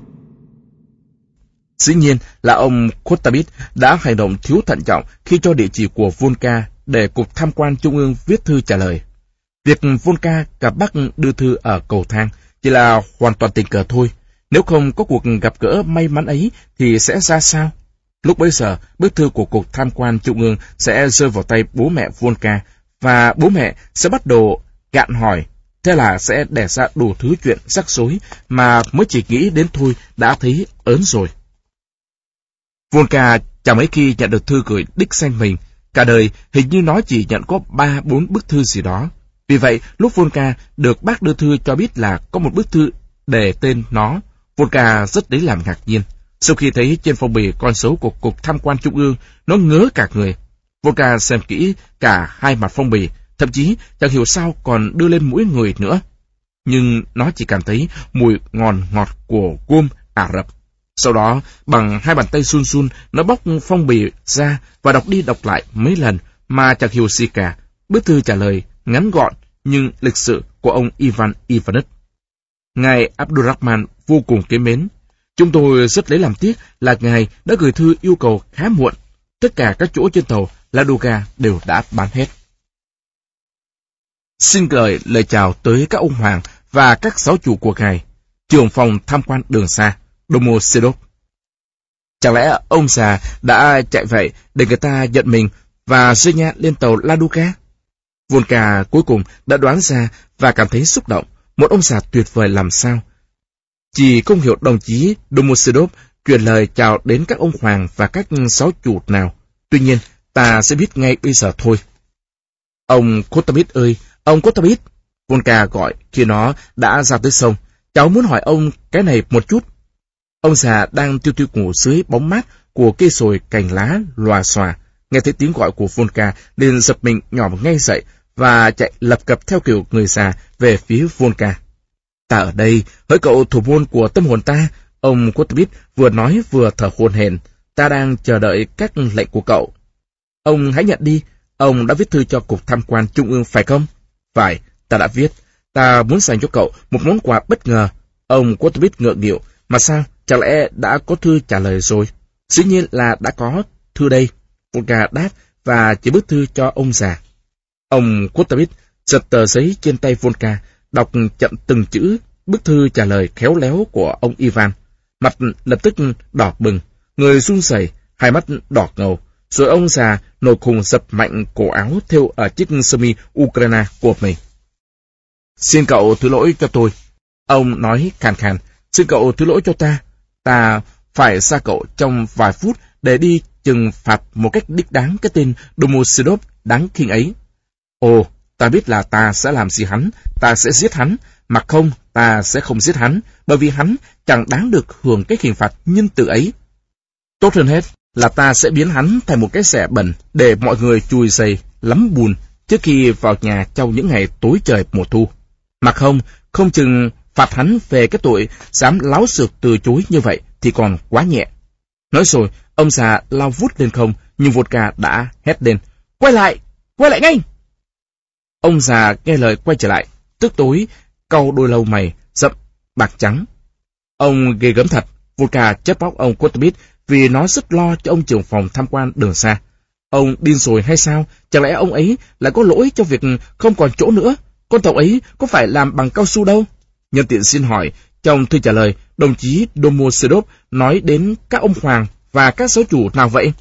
Dĩ nhiên là ông Khottabit đã hành động thiếu thận trọng khi cho địa chỉ của Volka để Cục Tham quan Trung ương viết thư trả lời. Việc Volka gặp bác đưa thư ở cầu thang chỉ là hoàn toàn tình cờ thôi. Nếu không có cuộc gặp gỡ may mắn ấy thì sẽ ra sao? Lúc bấy giờ, bức thư của Cục Tham quan Trung ương sẽ rơi vào tay bố mẹ Volka, và bố mẹ sẽ bắt đầu gạn hỏi. Thế là sẽ đẻ ra đủ thứ chuyện rắc rối mà mới chỉ nghĩ đến thôi đã thấy ớn rồi. Volka chẳng mấy khi nhận được thư gửi đích danh mình. Cả đời hình như nó chỉ nhận có ba bốn bức thư gì đó. Vì vậy, lúc Volka được bác đưa thư cho biết là có một bức thư đề tên nó, Volka rất lấy làm ngạc nhiên. Sau khi thấy trên phong bì con số của Cục Tham quan Trung ương, nó ngớ cả người. Volka xem kỹ cả hai mặt phong bì, thậm chí chẳng hiểu sao còn đưa lên mũi người nữa. Nhưng nó chỉ cảm thấy mùi ngon ngọt của gôm Ả Rập. Sau đó, bằng hai bàn tay run run, nó bóc phong bì ra và đọc đi đọc lại mấy lần mà chẳng hiểu gì cả. Bức thư trả lời ngắn gọn nhưng lịch sự của ông Ivan Ivanich. Ngài Abdurrahman vô cùng kính mến. Chúng tôi rất lấy làm tiếc là ngài đã gửi thư yêu cầu khá muộn. Tất cả các chỗ trên tàu Ladoga đều đã bán hết. Xin gửi lời chào tới các ông hoàng và các giáo chủ của ngài. Trưởng phòng tham quan đường xa, Domosedov. Chẳng lẽ ông già đã chạy vậy để người ta nhận mình và rơi nhẹ lên tàu Ladoga? Volka cuối cùng đã đoán ra và cảm thấy xúc động. Một ông già tuyệt vời làm sao. Chỉ không hiểu đồng chí Domosedov truyền lời chào đến các ông hoàng và các giáo chủ nào. Tuy nhiên, ta sẽ biết ngay bây giờ thôi. Ông Kotabit ơi, ông Kotabit, Volka gọi khi nó đã ra tới sông. Cháu muốn hỏi ông cái này một chút. Ông già đang tiêu tiêu ngủ dưới bóng mát của cây sồi cành lá lòa xòa, nghe thấy tiếng gọi của Volka liền giật mình nhỏm ngay dậy và chạy lập cập theo kiểu người già về phía Volka. Ta ở đây, hỡi cậu thủ môn của tâm hồn ta, ông Kotabit vừa nói vừa thở hổn hển. Ta đang chờ đợi các lệnh của cậu. Ông hãy nhận đi, ông đã viết thư cho Cục Tham quan Trung ương phải không? Phải, ta đã viết. Ta muốn dành cho cậu một món quà bất ngờ. Ông Kotabit ngượng nghịu. Mà sao, chẳng lẽ đã có thư trả lời rồi? Dĩ nhiên là đã có thư đây. Volka đáp và chỉ bức thư cho ông già. Ông Kotabit giật tờ giấy trên tay Volka, đọc chậm từng chữ bức thư trả lời khéo léo của ông Ivan. Mặt lập tức đỏ bừng, người run rẩy, hai mắt đỏ ngầu. Rồi ông già nổi khùng dập mạnh cổ áo thêu ở chiếc sơ mi Ukraine của mình. Xin cậu thứ lỗi cho tôi. Ông nói khàn khàn. Xin cậu thứ lỗi cho ta. Ta phải xa cậu trong vài phút để đi trừng phạt một cách đích đáng cái tên Domosedov đáng khinh ấy. Ồ, ta biết là ta sẽ làm gì hắn. Ta sẽ giết hắn. Mà không, ta sẽ không giết hắn, bởi vì hắn chẳng đáng được hưởng cái hình phạt nhân từ ấy. Tốt hơn hết là ta sẽ biến hắn thành một cái xẻ bẩn để mọi người chùi giày, lắm bùn trước khi vào nhà trong những ngày tối trời mùa thu. Mà không, không chừng phạt hắn về cái tội dám láo xược từ chối như vậy thì còn quá nhẹ. Nói rồi, ông già lao vút lên không, nhưng Volka đã hét lên. Quay lại! Quay lại ngay! Ông già nghe lời quay trở lại, tức tối, cau đôi lông mày, rậm, bạc trắng. Ông ghê gớm thật. Volka trách móc ông Kotabit vì nó rất lo cho ông trưởng phòng tham quan đường xa. Ông điên rồi hay sao? Chẳng lẽ ông ấy lại có lỗi cho việc không còn chỗ nữa? Con tàu ấy có phải làm bằng cao su đâu? Nhân tiện xin hỏi, trong thư trả lời, đồng chí Domosedov nói đến các ông hoàng và các giáo chủ nào vậy?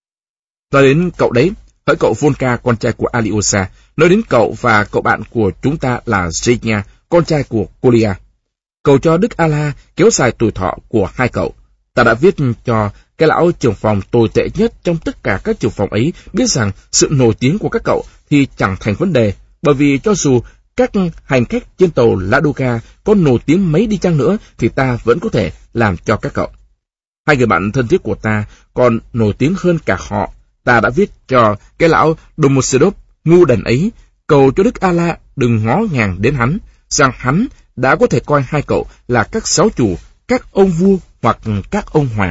Nói đến cậu đấy, hỡi cậu Volka, con trai của Alyosha, nói đến cậu và cậu bạn của chúng ta là Zhenya, con trai của Kolia. Cầu cho Đức Allah kéo dài tuổi thọ của hai cậu. Ta đã viết cho cái lão trưởng phòng tồi tệ nhất trong tất cả các trưởng phòng ấy biết rằng sự nổi tiếng của các cậu thì chẳng thành vấn đề, bởi vì cho dù các hành khách trên tàu Ladoga có nổi tiếng mấy đi chăng nữa thì ta vẫn có thể làm cho các cậu. Hai người bạn thân thiết của ta còn nổi tiếng hơn cả họ. Ta đã viết cho cái lão Domosedov ngu đần ấy, cầu cho Đức Allah đừng ngó ngàng đến hắn, rằng hắn đã có thể coi hai cậu là các giáo chủ, các ông vua hoặc các ông hoàng.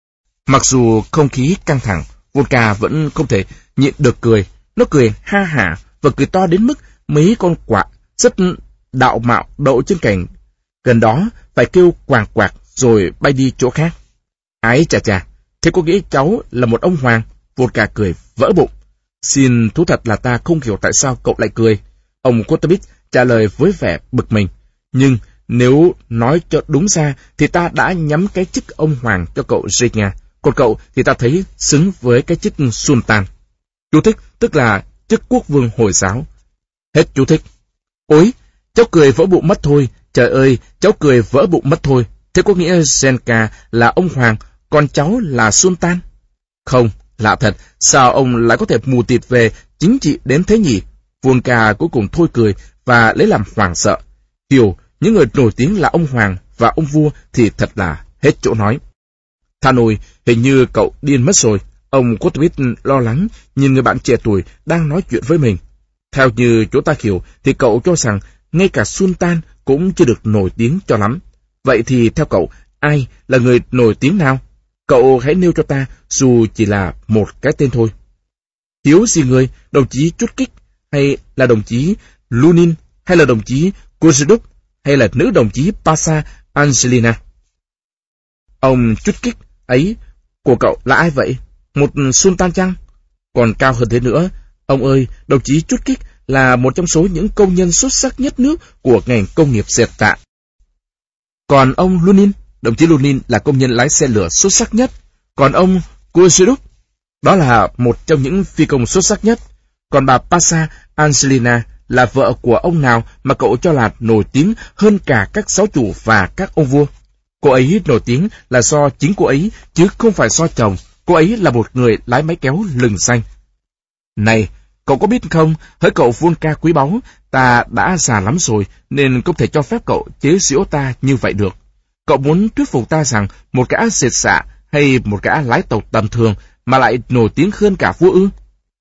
Mặc dù không khí căng thẳng, Volka vẫn không thể nhịn được cười. Nó cười ha hả và cười to đến mức mấy con quạ rất đạo mạo đậu trên cành gần đó phải kêu quàng quạc rồi bay đi chỗ khác. Ái chà chà, thế có nghĩa cháu là một ông hoàng? Volka cười vỡ bụng. Xin thú thật là ta không hiểu tại sao cậu lại cười. Ông Kotabit trả lời với vẻ bực mình. Nhưng nếu nói cho đúng ra thì ta đã nhắm cái chức ông hoàng cho cậu Zhenya, còn cậu thì ta thấy xứng với cái chức Sultan. Chú thích tức là chức quốc vương Hồi giáo. Hết chú thích. Ôi, cháu cười vỡ bụng mất thôi. Trời ơi, cháu cười vỡ bụng mất thôi. Thế có nghĩa Zenka là ông hoàng, còn cháu là Sultan? Không, lạ thật, sao ông lại có thể mù tịt về chính trị đến thế nhỉ? Volka cuối cùng thôi cười và lấy làm hoảng sợ. Hiểu, những người nổi tiếng là ông hoàng và ông vua thì thật là hết chỗ nói. Tha nồi, hình như cậu điên mất rồi. Ông Kotabit lo lắng nhìn người bạn trẻ tuổi đang nói chuyện với mình. Theo như chỗ ta hiểu thì cậu cho rằng ngay cả Sultan cũng chưa được nổi tiếng cho lắm. Vậy thì theo cậu, ai là người nổi tiếng nào? Cậu hãy nêu cho ta dù chỉ là một cái tên thôi. Thiếu gì người, đồng chí Chút Kích, hay là đồng chí Lunin, hay là đồng chí Kozhedov, hay là nữ đồng chí Pasha Angelina? Ông Chút Kích ấy của cậu là ai vậy? Một Sultan chăng? Còn cao hơn thế nữa, ông ơi, đồng chí Chút Kích là một trong số những công nhân xuất sắc nhất nước của ngành công nghiệp dệt tạ. Còn ông Lunin, đồng chí Lunin là công nhân lái xe lửa xuất sắc nhất. Còn ông Kozhedov, đó là một trong những phi công xuất sắc nhất. Còn bà Pasha Angelina là vợ của ông nào mà cậu cho là nổi tiếng hơn cả các giáo chủ và các ông vua? Cô ấy nổi tiếng là do chính cô ấy, chứ không phải do chồng. Cô ấy là một người lái máy kéo lừng xanh. Này, cậu có biết không, hỡi cậu Volka quý báu, ta đã già lắm rồi, nên không thể cho phép cậu chế giễu ta như vậy được. Cậu muốn thuyết phục ta rằng một gã sệt sạ hay một gã lái tàu tầm thường mà lại nổi tiếng hơn cả vua ư?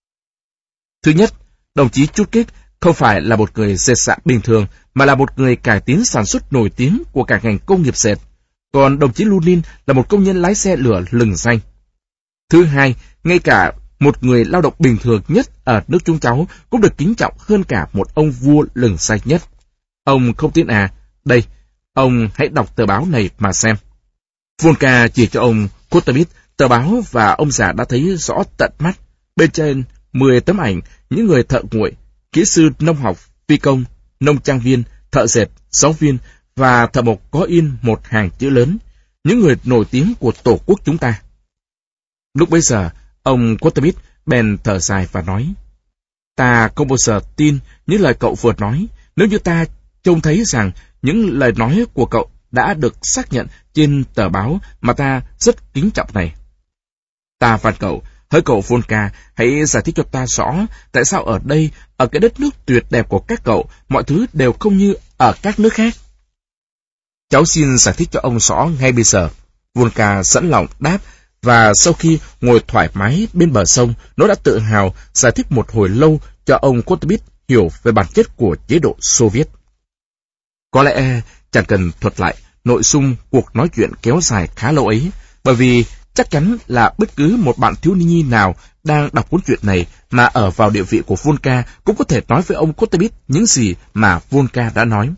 Thứ nhất, đồng chí Chutkik không phải là một người dệt sạ bình thường, mà là một người cải tiến sản xuất nổi tiếng của cả ngành công nghiệp dệt. Còn đồng chí Lunin là một công nhân lái xe lửa lừng danh. Thứ hai, ngay cả một người lao động bình thường nhất ở nước chúng cháu cũng được kính trọng hơn cả một ông vua lừng danh nhất. Ông không tin à? Đây, ông hãy đọc tờ báo này mà xem. Volka chỉ cho ông Kotabit tờ báo và ông già đã thấy rõ tận mắt. Bên trên mười tấm ảnh những người thợ nguội, kỹ sư nông học, phi công, nông trang viên, thợ dệt, giáo viên và thợ mộc có in một hàng chữ lớn, những người nổi tiếng của tổ quốc chúng ta. Lúc bấy giờ, ông Kotabit bèn thở dài và nói, ta không bao giờ tin những lời cậu vừa nói, nếu như ta trông thấy rằng những lời nói của cậu đã được xác nhận trên tờ báo mà ta rất kính trọng này. Ta van cậu, hỡi cậu Volka, hãy giải thích cho ta rõ tại sao ở đây, ở cái đất nước tuyệt đẹp của các cậu, mọi thứ đều không như ở các nước khác. Cháu xin giải thích cho ông rõ ngay bây giờ. Volka sẵn lòng đáp, và sau khi ngồi thoải mái bên bờ sông, nó đã tự hào giải thích một hồi lâu cho ông Kotabit hiểu về bản chất của chế độ Xô Viết. Có lẽ chẳng cần thuật lại nội dung cuộc nói chuyện kéo dài khá lâu ấy, bởi vì chắc chắn là bất cứ một bạn thiếu nhi nào đang đọc cuốn truyện này mà ở vào địa vị của Volka cũng có thể nói với ông Kotabit những gì mà Volka đã nói.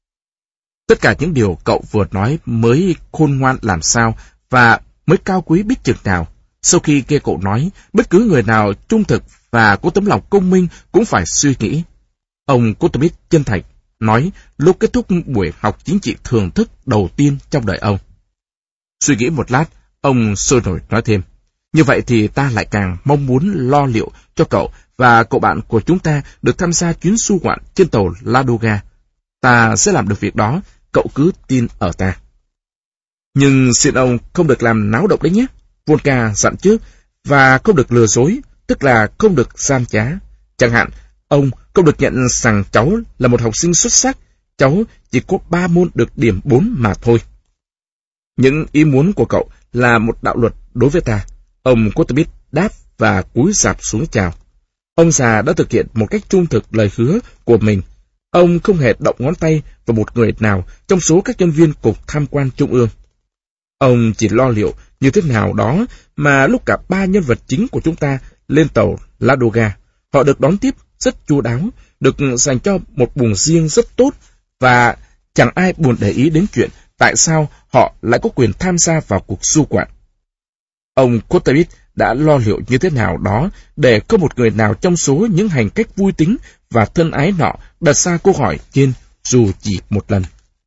Tất cả những điều cậu vừa nói mới khôn ngoan làm sao và mới cao quý biết chừng nào. Sau khi nghe cậu nói, bất cứ người nào trung thực và có tấm lòng công minh cũng phải suy nghĩ. Ông Kotabit chân thành nói lúc kết thúc buổi học chính trị thường thức đầu tiên trong đời ông. Suy nghĩ một lát, ông sôi nổi nói thêm, như vậy thì ta lại càng mong muốn lo liệu cho cậu và cậu bạn của chúng ta được tham gia chuyến du ngoạn trên tàu Ladoga. Ta sẽ làm được việc đó, cậu cứ tin ở ta. Nhưng xin ông không được làm náo động đấy nhé, Volka dặn trước, và không được lừa dối, tức là không được gian trá. Chẳng hạn, ông không được nhận rằng cháu là một học sinh xuất sắc, cháu chỉ có ba môn được điểm bốn mà thôi. Những ý muốn của cậu là một đạo luật đối với ta, ông Kotabit đáp và cúi rạp xuống chào. Ông già đã thực hiện một cách trung thực lời hứa của mình. Ông không hề động ngón tay vào một người nào trong số các nhân viên cục tham quan trung ương. Ông chỉ lo liệu như thế nào đó mà lúc cả ba nhân vật chính của chúng ta lên tàu Ladoga, họ được đón tiếp rất chu đáo, được dành cho một buồng riêng rất tốt, và chẳng ai buồn để ý đến chuyện tại sao họ lại có quyền tham gia vào cuộc du ngoạn. Ông Kotabit đã lo liệu như thế nào đó để có một người nào trong số những hành khách vui tính và thân ái nọ đặt ra câu hỏi trên dù chỉ một lần.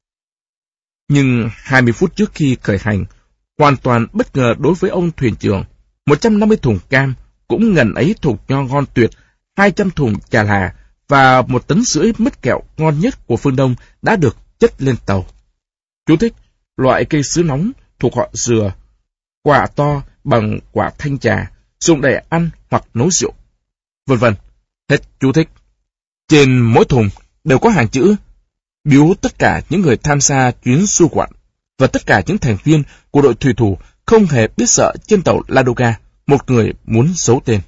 Nhưng hai mươi phút trước khi khởi hành, hoàn toàn bất ngờ đối với ông thuyền trưởng, một trăm năm mươi thùng cam, cũng ngần ấy thùng nho ngon tuyệt, hai trăm thùng trà là và một tấn rưỡi mứt kẹo ngon nhất của phương Đông đã được chất lên tàu. Chú thích: loại cây sứ nóng thuộc họ dừa, quả to bằng quả thanh trà, dùng để ăn hoặc nấu rượu, vân vân. Hết chú thích. Trên mỗi thùng đều có hàng chữ biếu tất cả những người tham gia chuyến du ngoạn và tất cả những thành viên của đội thủy thủ không hề biết sợ trên tàu Ladoga một người muốn giấu tên.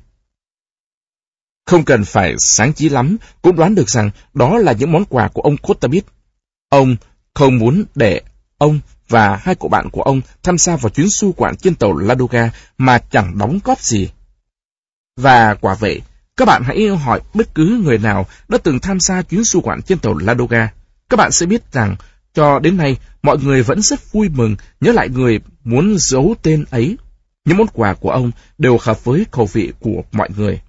Không cần phải sáng trí lắm cũng đoán được rằng đó là những món quà của ông Kotabit. Ông không muốn để ông và hai cậu bạn của ông tham gia vào chuyến du ngoạn trên tàu Ladoga mà chẳng đóng góp gì. Và quả vậy, các bạn hãy hỏi bất cứ người nào đã từng tham gia chuyến du ngoạn trên tàu Ladoga. Các bạn sẽ biết rằng cho đến nay mọi người vẫn rất vui mừng nhớ lại người muốn giấu tên ấy. Những món quà của ông đều hợp với khẩu vị của mọi người.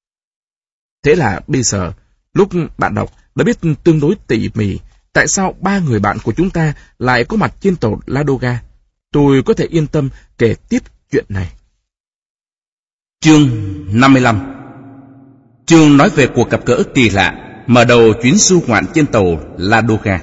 Thế là bây giờ, lúc bạn đọc đã biết tương đối tỉ mỉ tại sao ba người bạn của chúng ta lại có mặt trên tàu Ladoga, tôi có thể yên tâm kể tiếp chuyện này. Chương năm mươi lăm. Chương nói về cuộc gặp gỡ kỳ lạ mở đầu chuyến du ngoạn trên tàu Ladoga.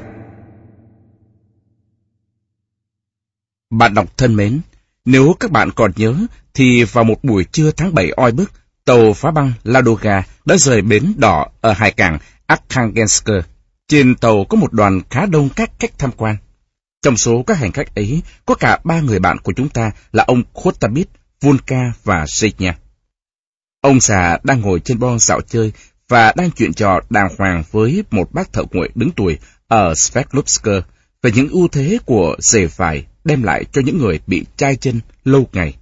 Bạn đọc thân mến, nếu các bạn còn nhớ, thì vào một buổi trưa tháng bảy oi bức, tàu phá băng Ladoga đã rời bến đỏ ở hải cảng Arkhangelsk. Trên tàu có một đoàn khá đông các khách tham quan. Trong số các hành khách ấy, có cả ba người bạn của chúng ta là ông Khotabit, Volka và Zhenya. Ông già đang ngồi trên bo dạo chơi và đang chuyện trò đàng hoàng với một bác thợ nguội đứng tuổi ở Sverdlovsk về những ưu thế của giày vải đem lại cho những người bị chai chân lâu ngày.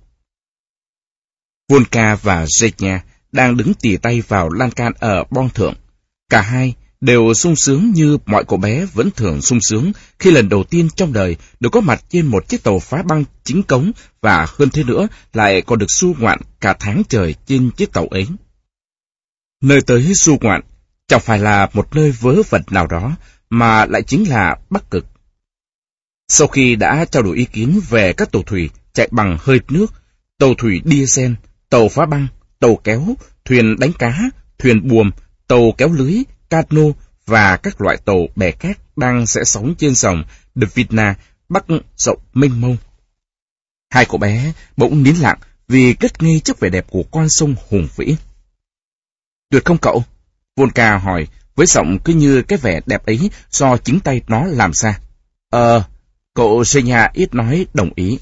Volka và Zhenya đang đứng tì tay vào lan can ở bon thượng. Cả hai đều sung sướng như mọi cậu bé vẫn thường sung sướng khi lần đầu tiên trong đời được có mặt trên một chiếc tàu phá băng chính cống, và hơn thế nữa lại còn được du ngoạn cả tháng trời trên chiếc tàu ấy. Nơi tới du ngoạn chẳng phải là một nơi vớ vẩn nào đó, mà lại chính là Bắc Cực. Sau khi đã trao đổi ý kiến về các tàu thủy chạy bằng hơi nước, tàu thủy diesel, tàu phá băng, tàu kéo, thuyền đánh cá, thuyền buồm, tàu kéo lưới, cano và các loại tàu bè cát đang rẽ sóng trên dòng Dvina Bắc rộng mênh mông, hai cậu bé bỗng nín lặng vì kết nghi trước vẻ đẹp của con sông hùng vĩ. Tuyệt không cậu? Volka hỏi với giọng cứ như cái vẻ đẹp ấy do chính tay nó làm ra. Ờ, cậu Zhenya ít nói đồng ý.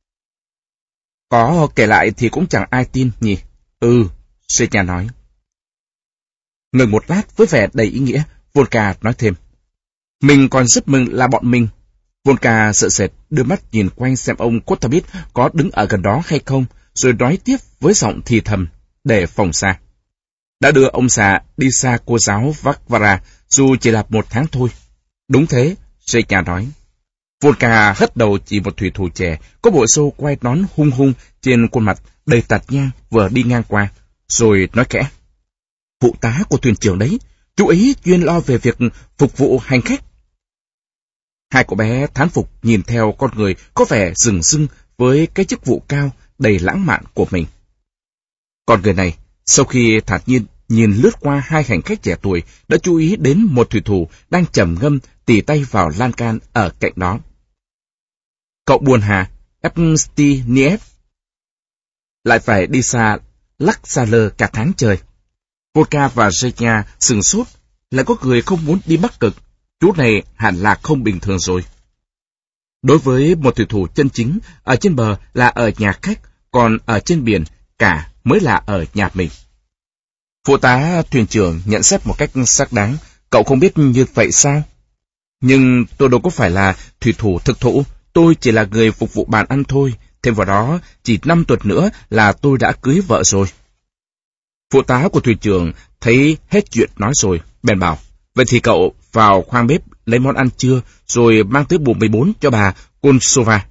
Có kể lại thì cũng chẳng ai tin nhỉ? Ừ, Zhenya nói. Ngừng một lát với vẻ đầy ý nghĩa, Volka nói thêm. Mình còn rất mừng là bọn mình. Volka sợ sệt đưa mắt nhìn quanh xem ông Kotabit có đứng ở gần đó hay không, rồi nói tiếp với giọng thì thầm để phòng xa. Đã đưa ông già đi xa cô giáo Varvara, dù chỉ là một tháng thôi. Đúng thế, Zhenya nói. Volka hất đầu chỉ một thủy thủ trẻ có bộ râu quai nón hung hung trên khuôn mặt đầy tạt nhang vừa đi ngang qua, rồi nói khẽ. Phụ tá của thuyền trưởng đấy, chú ấy chuyên lo về việc phục vụ hành khách. Hai cậu bé thán phục nhìn theo con người có vẻ rừng rưng với cái chức vụ cao đầy lãng mạn của mình. Con người này, sau khi thản nhiên nhìn lướt qua hai hành khách trẻ tuổi, đã chú ý đến một thủy thủ đang trầm ngâm tì tay vào lan can ở cạnh đó. Cậu buồn hả, Evstieniev? Lại phải đi xa, lắc xa lơ cả tháng trời. Volka và Zhenya sừng sốt, lại có người không muốn đi Bắc Cực. Chú này hẳn là không bình thường rồi. Đối với một thủy thủ chân chính, ở trên bờ là ở nhà khách, còn ở trên biển cả mới là ở nhà mình. Phụ tá thuyền trưởng nhận xét một cách xác đáng, cậu không biết như vậy sao? Nhưng tôi đâu có phải là thủy thủ thực thụ, tôi chỉ là người phục vụ bàn ăn thôi, thêm vào đó chỉ năm tuần nữa là tôi đã cưới vợ rồi. Phụ tá của thuyền trưởng thấy hết chuyện nói rồi, bèn bảo, vậy thì cậu vào khoang bếp lấy món ăn trưa, rồi mang tới buồng mười bốn cho bà Konsova.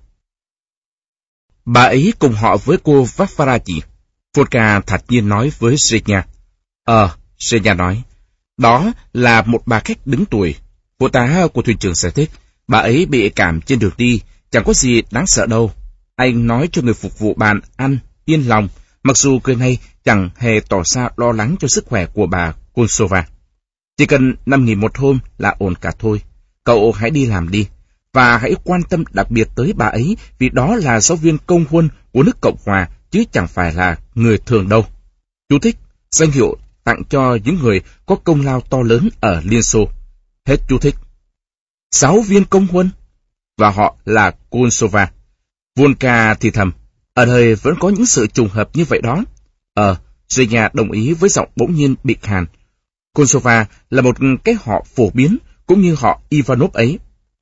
Bà ấy cùng họ với cô Varvara chị. Volka thản nhiên nói với Zhenya. Ờ, Zhenya nói, đó là một bà khách đứng tuổi. Phụ tá của thuyền trưởng giải thích, bà ấy bị cảm trên đường đi, chẳng có gì đáng sợ đâu. Anh nói cho người phục vụ bàn ăn yên lòng, mặc dù người này chẳng hề tỏ ra lo lắng cho sức khỏe của bà Konsova. Chỉ cần nằm nghỉ một hôm là ổn cả thôi. Cậu hãy đi làm đi, và hãy quan tâm đặc biệt tới bà ấy, vì đó là giáo viên công huân của nước Cộng Hòa, chứ chẳng phải là người thường đâu. Chú thích, danh hiệu tặng cho những người có công lao to lớn ở Liên Xô. Hết chú thích. Giáo viên công huân, và họ là Konsova. Volka thì thầm, ở đời vẫn có những sự trùng hợp như vậy đó. Ờ, Zhenya đồng ý với giọng bỗng nhiên bị hàn. Konsova là một cái họ phổ biến, cũng như họ Ivanov ấy.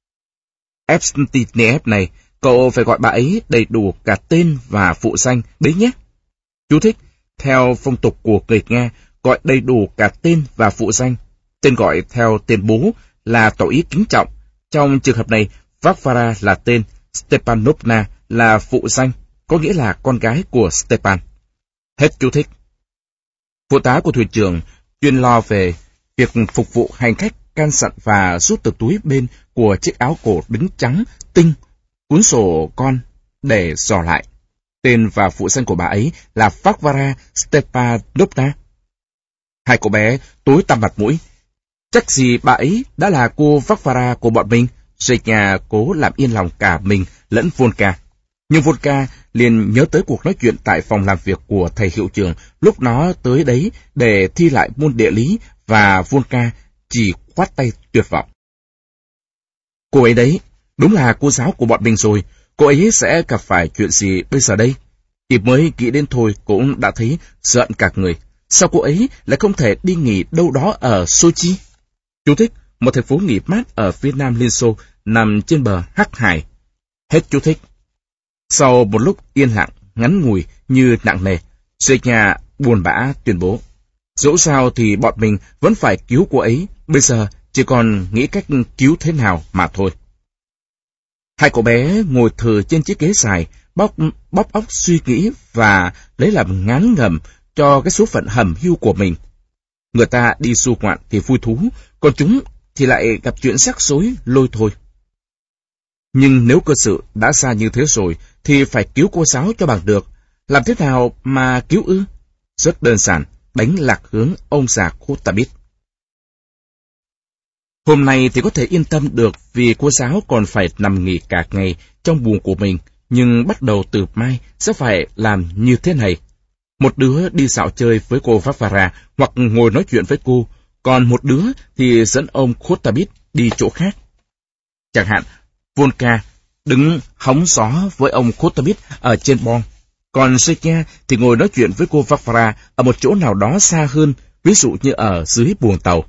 Evstieniev này, cậu phải gọi bà ấy đầy đủ cả tên và phụ danh đấy nhé. Chú thích, theo phong tục của người Nga, gọi đầy đủ cả tên và phụ danh. Tên gọi theo tên bố là tỏ ý kính trọng. Trong trường hợp này, Varvara là tên, Stepanovna là phụ danh, có nghĩa là con gái của Stepan. Hết chú thích. Phụ tá của thuyền trưởng chuyên lo về việc phục vụ hành khách, can dặn và rút từ túi bên của chiếc áo cổ đứng trắng tinh cuốn sổ con để dò lại. Tên và phụ danh của bà ấy là Varvara Stepanovna. Hai cô bé tối tăm mặt mũi. Chắc gì bà ấy đã là cô Varvara của bọn mình. Zhenya cố làm yên lòng cả mình lẫn Volka. Nhưng Volka liền nhớ tới cuộc nói chuyện tại phòng làm việc của thầy hiệu trưởng lúc nó tới đấy để thi lại môn địa lý, và Volka chỉ khoát tay tuyệt vọng. Cô ấy đấy, đúng là cô giáo của bọn mình rồi, cô ấy sẽ gặp phải chuyện gì bây giờ đây? Chỉ mới nghĩ đến thôi cũng đã thấy giận cả người. Sao cô ấy lại không thể đi nghỉ đâu đó ở Sochi? Chú thích, một thành phố nghỉ mát ở phía nam Liên Xô, nằm trên bờ Hắc Hải. Hết chú thích. Sau một lúc yên lặng, ngắn ngủi như nặng nề, Zhenya buồn bã tuyên bố. Dẫu sao thì bọn mình vẫn phải cứu cô ấy, bây giờ chỉ còn nghĩ cách cứu thế nào mà thôi. Hai cậu bé ngồi thừ trên chiếc ghế dài, bóc, bóc óc suy nghĩ và lấy làm ngán ngẩm cho cái số phận hầm hưu của mình. Người ta đi du ngoạn thì vui thú, còn chúng thì lại gặp chuyện rắc rối lôi thôi. Nhưng nếu cơ sự đã xa như thế rồi, thì phải cứu cô giáo cho bằng được. Làm thế nào mà cứu ư? Rất đơn giản, đánh lạc hướng ông già Kotabit. Hôm nay thì có thể yên tâm được vì cô giáo còn phải nằm nghỉ cả ngày trong buồng của mình, nhưng bắt đầu từ mai sẽ phải làm như thế này. Một đứa đi dạo chơi với cô Varvara hoặc ngồi nói chuyện với cô, còn một đứa thì dẫn ông Kotabit đi chỗ khác. Chẳng hạn, Volka đứng hóng gió với ông Kotabit ở trên bon, còn Zhenya thì ngồi nói chuyện với cô Varvara ở một chỗ nào đó xa hơn, ví dụ như ở dưới buồng tàu.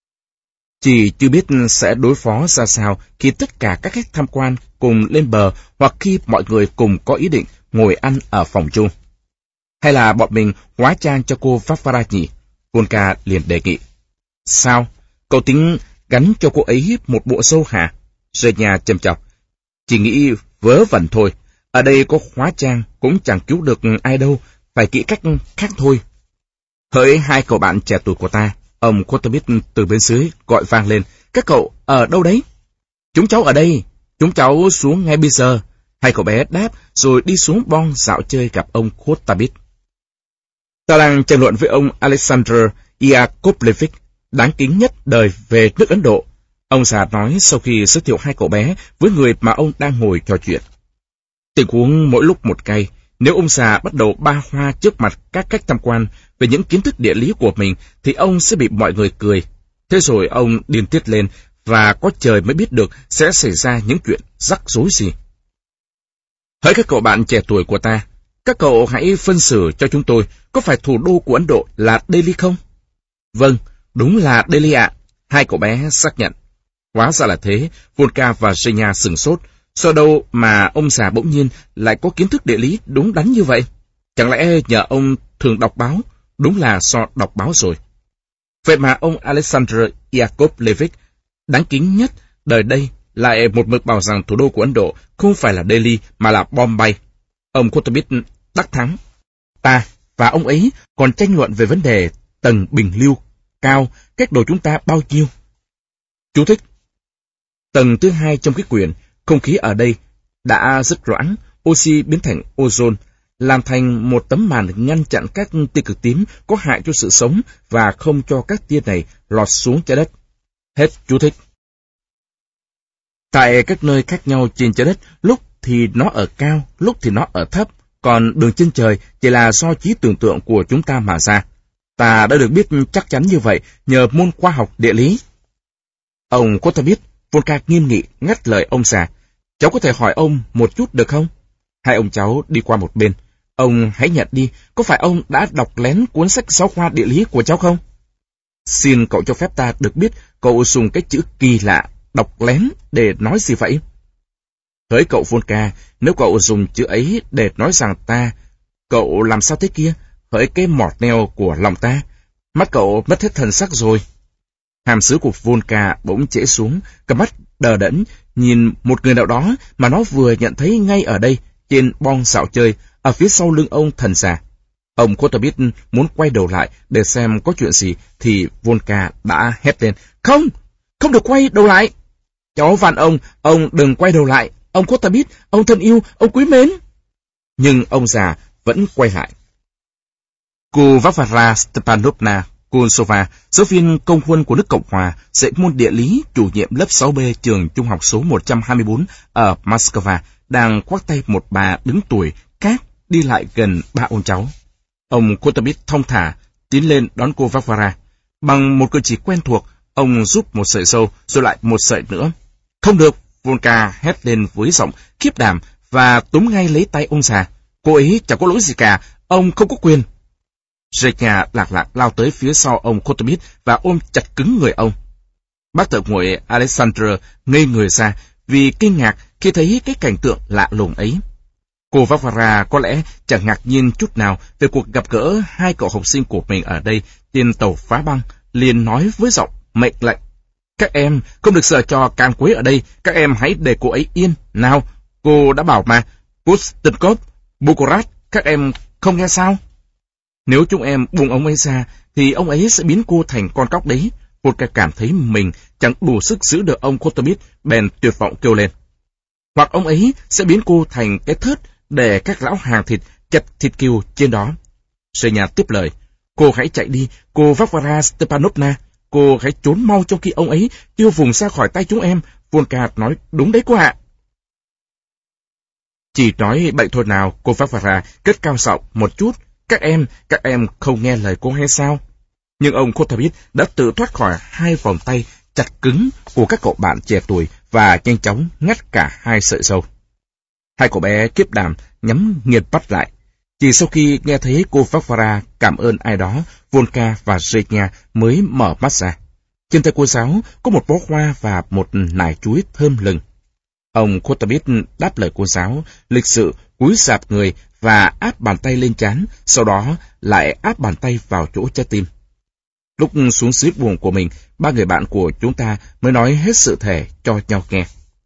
Chỉ chưa biết sẽ đối phó ra sao khi tất cả các khách tham quan cùng lên bờ hoặc khi mọi người cùng có ý định ngồi ăn ở phòng chung. Hay là bọn mình hóa trang cho cô Varvara nhỉ? Volka liền đề nghị. Sao? Cậu tính gắn cho cô ấy một bộ râu hả? Zhenya châm chọc. Chỉ nghĩ vớ vẩn thôi. Ở đây có hóa trang cũng chẳng cứu được ai đâu, phải nghĩ cách khác thôi. Hỡi hai cậu bạn trẻ tuổi của ta, ông Kotabit từ bên dưới gọi vang lên. Các cậu ở đâu đấy? Chúng cháu ở đây. Chúng cháu xuống ngay bây giờ. Hai cậu bé đáp rồi đi xuống bon dạo chơi gặp ông Kotabit. Ta đang tranh luận với ông Alexander Yakovlevich, đáng kính nhất đời về nước Ấn Độ. Ông già nói sau khi giới thiệu hai cậu bé với người mà ông đang ngồi trò chuyện. Tình huống mỗi lúc một cay, nếu ông già bắt đầu ba hoa trước mặt các khách tham quan về những kiến thức địa lý của mình, thì ông sẽ bị mọi người cười. Thế rồi ông điên tiết lên, và có trời mới biết được sẽ xảy ra những chuyện rắc rối gì. Hỡi các cậu bạn trẻ tuổi của ta, các cậu hãy phân xử cho chúng tôi, có phải thủ đô của Ấn Độ là Delhi không? Vâng, đúng là Delhi ạ. Hai cậu bé xác nhận. Hóa ra là thế, Volka và Zhenya sửng sốt. Sao đâu mà ông già bỗng nhiên lại có kiến thức địa lý đúng đắn như vậy? Chẳng lẽ nhờ ông thường đọc báo? Đúng là do đọc báo rồi. Vậy mà ông Alexander Yakovlevich, đáng kính nhất đời đây, lại một mực bảo rằng thủ đô của Ấn Độ không phải là Delhi mà là Bombay. Ông Kotabit đắc thắng. Ta và ông ấy còn tranh luận về vấn đề tầng bình lưu cao cách đồ chúng ta bao nhiêu. Chú thích. Tầng thứ hai trong cái quyển, không khí ở đây đã rất loãng, oxy biến thành ozone, làm thành một tấm màn ngăn chặn các tia cực tím có hại cho sự sống và không cho các tia này lọt xuống trái đất. Hết chú thích. Tại các nơi khác nhau trên trái đất, lúc thì nó ở cao, lúc thì nó ở thấp, còn đường trên trời chỉ là do trí tưởng tượng của chúng ta mà ra. Ta đã được biết chắc chắn như vậy nhờ môn khoa học địa lý. Ông Kotabit, Volka nghiêm nghị ngắt lời ông già. Cháu có thể hỏi ông một chút được không? Hai ông cháu đi qua một bên. Ông hãy nhận đi, có phải ông đã đọc lén cuốn sách giáo khoa địa lý của cháu không? Xin cậu cho phép ta được biết cậu dùng cái chữ kỳ lạ, đọc lén để nói gì vậy? Hỡi cậu Volka, nếu cậu dùng chữ ấy để nói rằng ta, cậu làm sao thế kia? Hỡi cái mọt neo của lòng ta, mắt cậu mất hết thần sắc rồi. Hàm sứ của Volka bỗng trễ xuống, cặp mắt đờ đẫn, nhìn một người nào đó mà nó vừa nhận thấy ngay ở đây, trên bon dạo chơi, ở phía sau lưng ông thần già. Ông Kotabit muốn quay đầu lại để xem có chuyện gì, thì Volka đã hét lên. Không! Không được quay đầu lại! Cháu van ông, ông đừng quay đầu lại! Ông Kotabit, ông thân yêu, ông quý mến! Nhưng ông già vẫn quay lại. Cô Varvara Stepanovna Kulsova, giáo viên công huân của nước Cộng Hòa, dạy môn địa lý, chủ nhiệm lớp sáu B trường trung học số một trăm hai mươi bốn ở Moscow, đang khoác tay một bà đứng tuổi khác đi lại gần ba ông cháu. Ông Kotabit thong thả tiến lên đón cô Varvara. Bằng một cử chỉ quen thuộc, ông rút một sợi râu rồi lại một sợi nữa. Không được, Volka hét lên với giọng khiếp đảm và túm ngay lấy tay ông già. Cô ấy chẳng có lỗi gì cả, ông không có quyền. Zhenya lạc lạc lao tới phía sau ông Kotabit và ôm chặt cứng người ông. Bác thợ nguội Alexander ngây người ra vì kinh ngạc khi thấy cái cảnh tượng lạ lùng ấy. Cô Varvara có lẽ chẳng ngạc nhiên chút nào về cuộc gặp gỡ hai cậu học sinh của mình ở đây trên tàu phá băng, liền nói với giọng mệnh lệnh. Các em không được sợ cho can quấy ở đây, các em hãy để cô ấy yên. Nào, cô đã bảo mà, Pustinkov, Bukorat, các em không nghe sao? Nếu chúng em buông ông ấy ra, thì ông ấy sẽ biến cô thành con cóc đấy. Volka cảm thấy mình chẳng đủ sức giữ được ông Kotabit, bèn tuyệt vọng kêu lên. Hoặc ông ấy sẽ biến cô thành cái thớt để các lão hàng thịt chặt thịt kiều trên đó. Zhenya tiếp lời. Cô hãy chạy đi, cô Varvara Stepanovna. Cô hãy trốn mau trong khi ông ấy chưa vùng ra khỏi tay chúng em. Volka nói đúng đấy cô ạ. Chỉ nói bậy thôi nào, cô Varvara cất cao giọng một chút. Các em, các em không nghe lời cô hay sao? Nhưng ông Kotabit đã tự thoát khỏi hai vòng tay chặt cứng của các cậu bạn trẻ tuổi và nhanh chóng ngắt cả hai sợi râu. Hai cậu bé kiếp đảm nhắm nghiền mắt lại. Chỉ sau khi nghe thấy cô Varvara cảm ơn ai đó, Volka và Zhenya mới mở mắt ra. Trên tay cô giáo có một bó hoa và một nải chuối thơm lừng. Ông Kotabit đáp lời cô giáo, lịch sự cúi rạp người và áp bàn tay lên trán, sau đó lại áp bàn tay vào chỗ trái tim. Lúc xuống dưới buồng của mình, ba người bạn của chúng ta mới nói hết sự thể cho nhau nghe.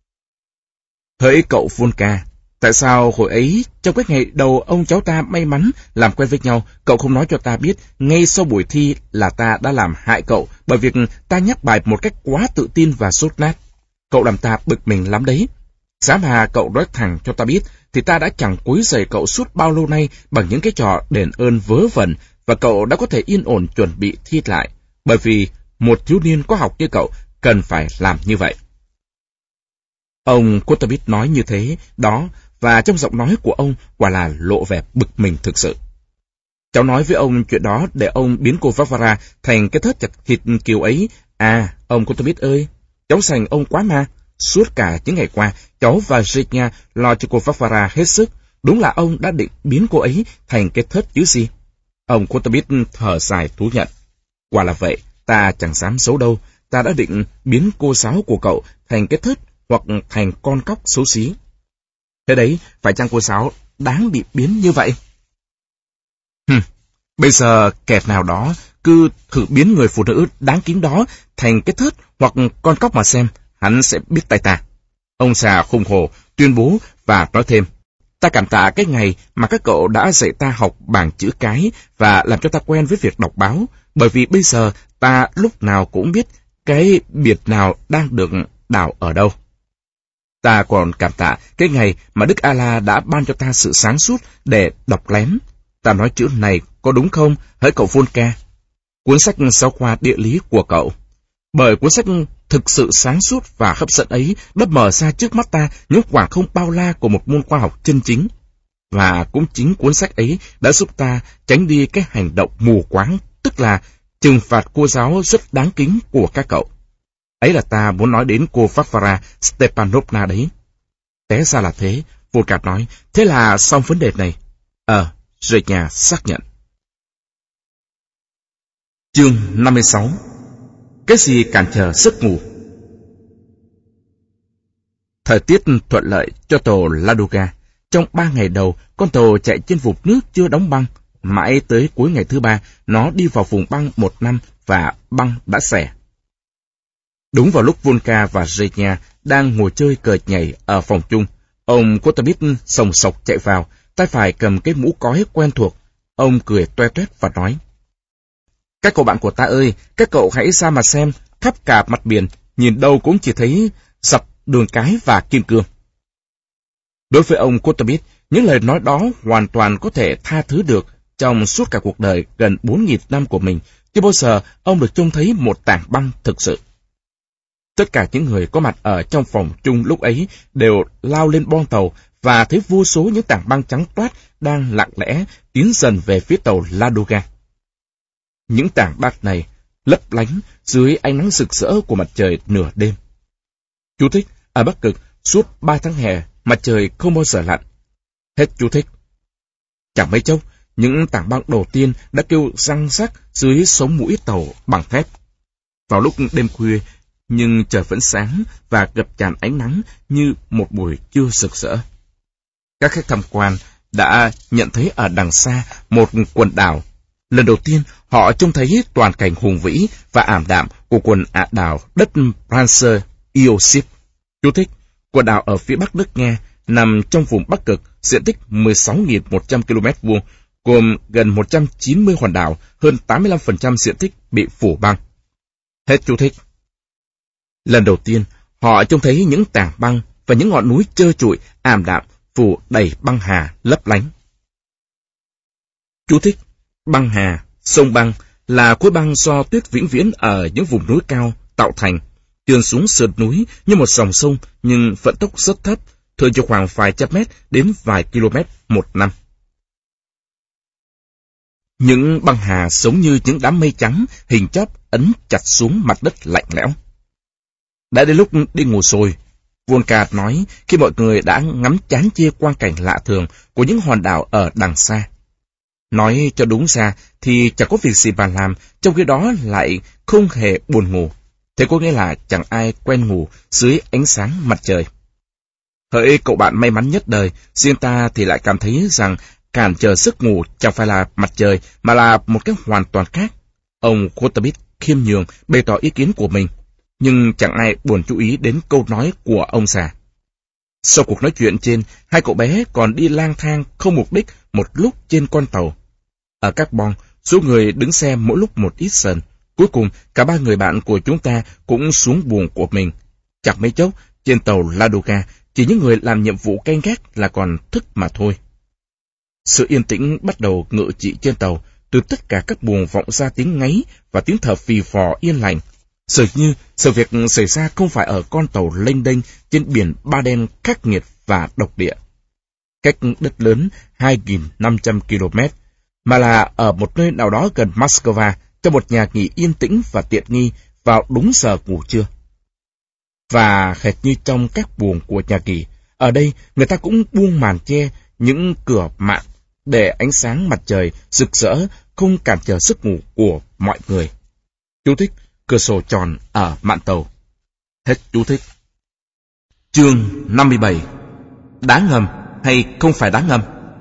Hỡi cậu Volka, tại sao hồi ấy, trong cái ngày đầu ông cháu ta may mắn làm quen với nhau, cậu không nói cho ta biết ngay sau buổi thi là ta đã làm hại cậu bởi việc ta nhắc bài một cách quá tự tin và sốt nát. Cậu làm ta bực mình lắm đấy. Giá mà cậu nói thẳng cho ta biết, thì ta đã chẳng quấy rầy cậu suốt bao lâu nay bằng những cái trò đền ơn vớ vẩn, và cậu đã có thể yên ổn chuẩn bị thi lại, bởi vì một thiếu niên có học như cậu cần phải làm như vậy. Ông Kotabit nói như thế, đó, và trong giọng nói của ông quả là lộ vẻ bực mình thực sự. Cháu nói với ông chuyện đó để ông biến cô Varvara thành cái thớt chặt thịt kiều ấy. À, ông Kotabit ơi, cháu sành ông quá mà. Suốt cả những ngày qua, cháu và Zhenya lo cho cô Varvara hết sức. Đúng là ông đã định biến cô ấy thành cái thớt chứ gì. Ông Kotabit thở dài thú nhận. Quả là vậy, ta chẳng dám xấu đâu. Ta đã định biến cô giáo của cậu thành cái thớt hoặc thành con cóc xấu xí. Thế đấy, phải chăng cô giáo đáng bị biến như vậy? Hừm, bây giờ kẻ nào đó cứ thử biến người phụ nữ đáng kính đó thành cái thớt hoặc con cóc mà xem, hắn sẽ biết tay ta. Ông già khùng hồ tuyên bố và nói thêm. Ta cảm tạ cái ngày mà các cậu đã dạy ta học bảng chữ cái và làm cho ta quen với việc đọc báo, bởi vì bây giờ ta lúc nào cũng biết cái biệt nào đang được đào ở đâu. Ta còn cảm tạ cái ngày mà Đức A-la đã ban cho ta sự sáng suốt để đọc lén. Ta nói chữ này có đúng không, hỡi cậu Volka? Cuốn sách giáo khoa địa lý của cậu. Bởi cuốn sách thực sự sáng suốt và hấp dẫn ấy đã mở ra trước mắt ta những khoảng không bao la của một môn khoa học chân chính. Và cũng chính cuốn sách ấy đã giúp ta tránh đi cái hành động mù quáng, tức là trừng phạt cô giáo rất đáng kính của các cậu. Ấy là ta muốn nói đến cô Varvara Stepanovna đấy. Té ra là thế, Volka nói, thế là xong vấn đề này. Ờ, Zhenya xác nhận. Chương năm mươi sáu. Cái gì cản trở giấc ngủ? Thời tiết thuận lợi cho tàu Ladoga. Trong ba ngày đầu, con tàu chạy trên vùng nước chưa đóng băng. Mãi tới cuối ngày thứ ba, nó đi vào vùng băng một năm và băng đã xẻ. Đúng vào lúc Volka và Zhenya đang ngồi chơi cờ nhảy ở phòng chung, ông Kotabit sồng sộc chạy vào, tay phải cầm cái mũ cói quen thuộc. Ông cười toe toét và nói. Các cậu bạn của ta ơi, các cậu hãy ra mà xem, khắp cả mặt biển, nhìn đâu cũng chỉ thấy sập đường cái và kim cương. Đối với ông Kotabit, những lời nói đó hoàn toàn có thể tha thứ được. Trong suốt cả cuộc đời gần bốn nghìn năm của mình, chưa bao giờ ông được trông thấy một tảng băng thực sự. Tất cả những người có mặt ở trong phòng chung lúc ấy đều lao lên bon tàu và thấy vô số những tảng băng trắng toát đang lặng lẽ tiến dần về phía tàu Ladoga. Những tảng băng này lấp lánh dưới ánh nắng rực rỡ của mặt trời nửa đêm. Chú thích: ở Bắc Cực, suốt ba tháng hè, mặt trời không bao giờ lặn. Hết chú thích. Chẳng mấy chốc, những tảng băng đầu tiên đã kêu răng rắc dưới sống mũi tàu bằng thép. Vào lúc đêm khuya, nhưng trời vẫn sáng và ngập tràn ánh nắng như một buổi trưa rực rỡ. Các khách tham quan đã nhận thấy ở đằng xa một quần đảo. Lần đầu tiên, họ trông thấy toàn cảnh hùng vĩ và ảm đạm của quần ả đảo đất Prancer Iosif. Chú thích: quần đảo ở phía bắc nước Nga, nằm trong vùng Bắc Cực, diện tích mười sáu nghìn một trăm ki lô mét vuông, gồm gần một trăm chín mươi hòn đảo, hơn tám mươi lăm phần trăm diện tích bị phủ băng. Hết chú thích. Lần đầu tiên, họ trông thấy những tảng băng và những ngọn núi trơ trụi, ảm đạm, phủ đầy băng hà lấp lánh. Chú thích: băng hà, sông băng là khối băng do tuyết vĩnh viễn ở những vùng núi cao tạo thành, trườn xuống sườn núi như một dòng sông nhưng vận tốc rất thấp, thường chỉ khoảng vài trăm mét đến vài km một năm. Những băng hà giống như những đám mây trắng hình chóp ấn chặt xuống mặt đất lạnh lẽo. Đã đến lúc đi ngủ rồi, Volka nói khi mọi người đã ngắm chán chê quang cảnh lạ thường của những hòn đảo ở đằng xa. Nói cho đúng ra thì chẳng có việc gì mà làm, trong khi đó lại không hề buồn ngủ. Thế có nghĩa là chẳng ai quen ngủ dưới ánh sáng mặt trời. Hỡi cậu bạn may mắn nhất đời, riêng ta thì lại cảm thấy rằng cản trở giấc ngủ chẳng phải là mặt trời mà là một cái hoàn toàn khác. Ông Kotabit khiêm nhường bày tỏ ý kiến của mình, nhưng chẳng ai buồn chú ý đến câu nói của ông già. Sau cuộc nói chuyện trên, hai cậu bé còn đi lang thang không mục đích một lúc trên con tàu. Ở Carbon, số người đứng xem mỗi lúc một ít dần. Cuối cùng, cả ba người bạn của chúng ta cũng xuống buồng của mình. Chẳng mấy chốc, trên tàu Ladoga, chỉ những người làm nhiệm vụ canh gác là còn thức mà thôi. Sự yên tĩnh bắt đầu ngự trị trên tàu, từ tất cả các buồng vọng ra tiếng ngáy và tiếng thở phì phò yên lành. Dường như sự việc xảy ra không phải ở con tàu lênh đênh trên biển Ba Đen khắc nghiệt và độc địa, cách đất lớn hai nghìn năm trăm ki lô mét, mà là ở một nơi nào đó gần Moscow, trong một nhà nghỉ yên tĩnh và tiện nghi vào đúng giờ ngủ trưa. Và hệt như trong các buồng của nhà nghỉ, ở đây người ta cũng buông màn che những cửa mạn để ánh sáng mặt trời rực rỡ không cản trở giấc ngủ của mọi người. Chú thích: cửa sổ tròn ở mạn tàu. Hết chú thích. Chương năm mươi bảy. Đá ngầm hay không phải đá ngầm?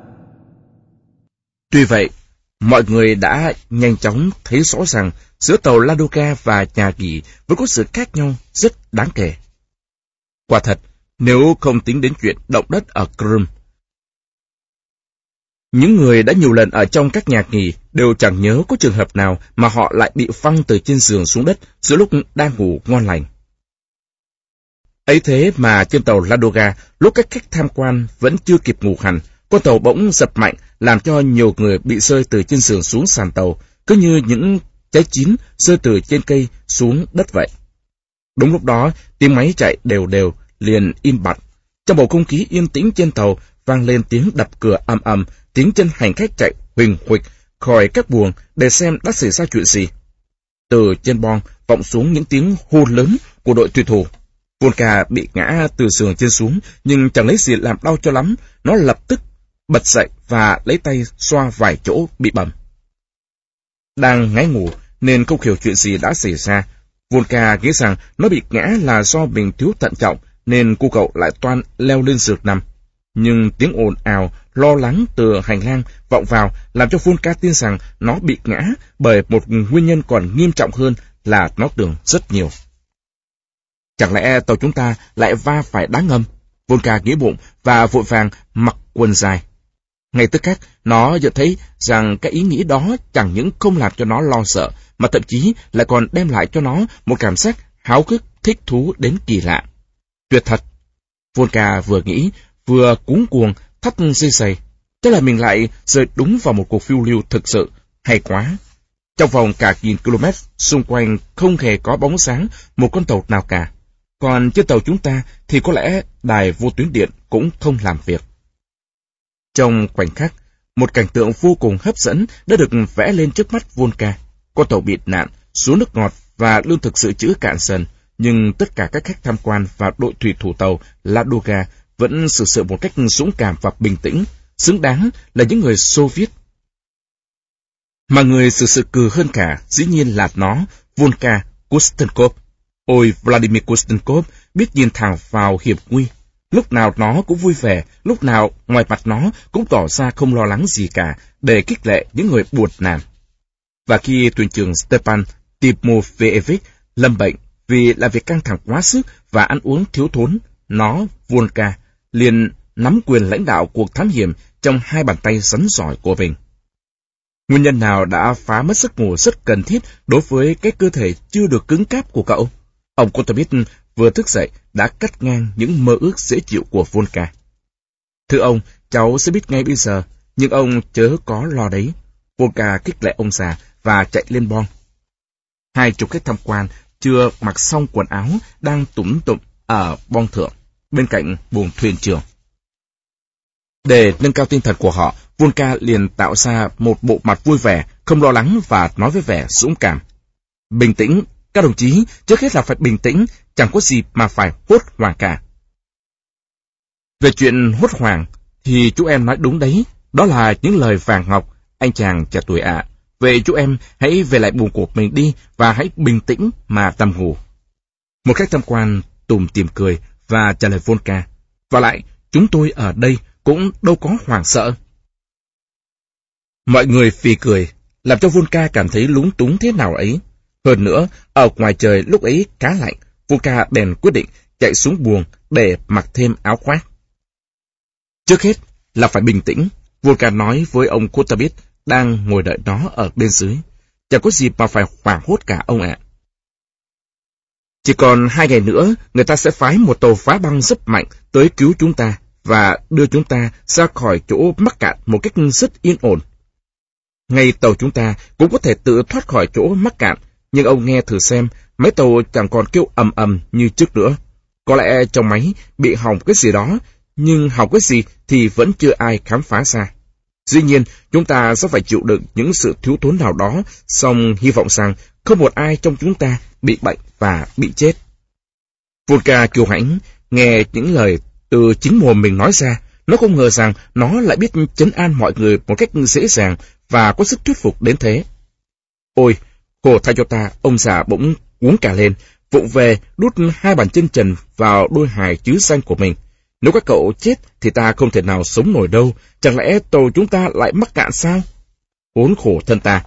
Tuy vậy, mọi người đã nhanh chóng thấy rõ rằng giữa tàu Ladoga và nhà nghỉ vẫn có sự khác nhau rất đáng kể. Quả thật, nếu không tính đến chuyện động đất ở Crimea, những người đã nhiều lần ở trong các nhà nghỉ đều chẳng nhớ có trường hợp nào mà họ lại bị phăng từ trên giường xuống đất giữa lúc đang ngủ ngon lành. Ấy thế mà trên tàu Ladoga, lúc các khách tham quan vẫn chưa kịp ngủ hẳn, con tàu bỗng giật mạnh làm cho nhiều người bị rơi từ trên giường xuống sàn tàu, cứ như những trái chín rơi từ trên cây xuống đất vậy. Đúng lúc đó, tiếng máy chạy đều đều liền im bặt. Trong bầu không khí yên tĩnh trên tàu vang lên tiếng đập cửa ầm ầm, tiếng chân hành khách chạy huỳnh huỵch khỏi các buồng để xem đã xảy ra chuyện gì. Từ trên bon vọng xuống những tiếng hô lớn của đội thủy thủ. Volka bị ngã từ giường trên xuống, nhưng chẳng lấy gì làm đau cho lắm. Nó lập tức bật dậy và lấy tay xoa vài chỗ bị bầm. Đang ngáy ngủ nên không hiểu chuyện gì đã xảy ra. Volka nghĩ rằng nó bị ngã là do mình thiếu thận trọng, nên cô cậu lại toan leo lên giường nằm. Nhưng tiếng ồn ào, lo lắng từ hành lang vọng vào làm cho Volka tin rằng nó bị ngã bởi một nguyên nhân còn nghiêm trọng hơn là nó tưởng rất nhiều. Chẳng lẽ tàu chúng ta lại va phải đá ngầm? Volka nghĩ bụng và vội vàng mặc quần dài. Ngay tức khắc, nó nhận thấy rằng cái ý nghĩ đó chẳng những không làm cho nó lo sợ, mà thậm chí lại còn đem lại cho nó một cảm giác háo hức, thích thú đến kỳ lạ. Tuyệt thật! Volka vừa nghĩ, vừa cuống cuồng, thắt dây giày. Chắc là mình lại rơi đúng vào một cuộc phiêu lưu thực sự. Hay quá! Trong vòng cả nghìn km, xung quanh không hề có bóng sáng một con tàu nào cả. Còn trên tàu chúng ta thì có lẽ đài vô tuyến điện cũng không làm việc. Trong khoảnh khắc, một cảnh tượng vô cùng hấp dẫn đã được vẽ lên trước mắt Volka. Con tàu bị nạn, số nước ngọt và lương thực dự trữ cạn dần, nhưng tất cả các khách tham quan và đội thủy thủ tàu Ladoga vẫn xử sự một cách dũng cảm và bình tĩnh, xứng đáng là những người Xô Viết. Mà người xử sự cừ hơn cả, dĩ nhiên là nó, Volka Kustenkov. Ôi, Vladimir Kustenkov biết nhìn thẳng vào hiểm nguy. Lúc nào nó cũng vui vẻ, lúc nào ngoài mặt nó cũng tỏ ra không lo lắng gì cả để khích lệ những người buồn nản. Và khi thuyền trưởng Stepan Timofeyevich lâm bệnh vì làm việc căng thẳng quá sức và ăn uống thiếu thốn, nó, Volka, liền nắm quyền lãnh đạo cuộc thám hiểm trong hai bàn tay rắn giỏi của mình. Nguyên nhân nào đã phá mất giấc ngủ rất cần thiết đối với cái cơ thể chưa được cứng cáp của cậu? Ông Kotovich vừa thức dậy đã cắt ngang những mơ ước dễ chịu của Volka. Thưa ông, cháu sẽ biết ngay bây giờ, nhưng ông chớ có lo đấy. Volka khích lệ ông già và chạy lên bon. Hai chục khách tham quan chưa mặc xong quần áo đang tủm tụm ở bon thượng, bên cạnh buồng thuyền trưởng. Để nâng cao tinh thần của họ, Volka liền tạo ra một bộ mặt vui vẻ, không lo lắng và nói với vẻ dũng cảm. Bình tĩnh, các đồng chí, trước hết là phải bình tĩnh, chẳng có gì mà phải hốt hoảng cả. Về chuyện hốt hoảng, thì chú em nói đúng đấy, đó là những lời vàng ngọc, anh chàng trẻ tuổi ạ. À. Vậy chú em hãy về lại buồng của mình đi và hãy bình tĩnh mà nằm ngủ. Một khách tham quan tủm tỉm cười và trả lời Volka. Và lại, chúng tôi ở đây cũng đâu có hoảng sợ. Mọi người phì cười, làm cho Volka cảm thấy lúng túng thế nào ấy. Hơn nữa, ở ngoài trời lúc ấy khá lạnh, Volka bèn quyết định chạy xuống buồng để mặc thêm áo khoác. Trước hết là phải bình tĩnh, Volka nói với ông Kotabit đang ngồi đợi nó ở bên dưới. Chẳng có gì mà phải hoảng hốt cả ông ạ. Chỉ còn hai ngày nữa, người ta sẽ phái một tàu phá băng rất mạnh tới cứu chúng ta và đưa chúng ta ra khỏi chỗ mắc cạn một cách rất yên ổn. Ngay tàu chúng ta cũng có thể tự thoát khỏi chỗ mắc cạn, nhưng ông nghe thử xem, máy tàu chẳng còn kêu ầm ầm như trước nữa. Có lẽ trong máy bị hỏng cái gì đó, nhưng hỏng cái gì thì vẫn chưa ai khám phá ra. Dĩ nhiên, chúng ta sẽ phải chịu đựng những sự thiếu thốn nào đó, song hy vọng rằng không một ai trong chúng ta bị bệnh và bị chết. Volka kiêu hãnh, nghe những lời từ chính mồm mình nói ra, nó không ngờ rằng nó lại biết trấn an mọi người một cách dễ dàng và có sức thuyết phục đến thế. Ôi, khổ thay cho ta, ông già bỗng cuống cả lên, vụng về đút hai bàn chân trần vào đôi hài chứ xanh của mình. Nếu các cậu chết thì ta không thể nào sống nổi đâu, chẳng lẽ tàu chúng ta lại mắc cạn sao? Khốn khổ thân ta.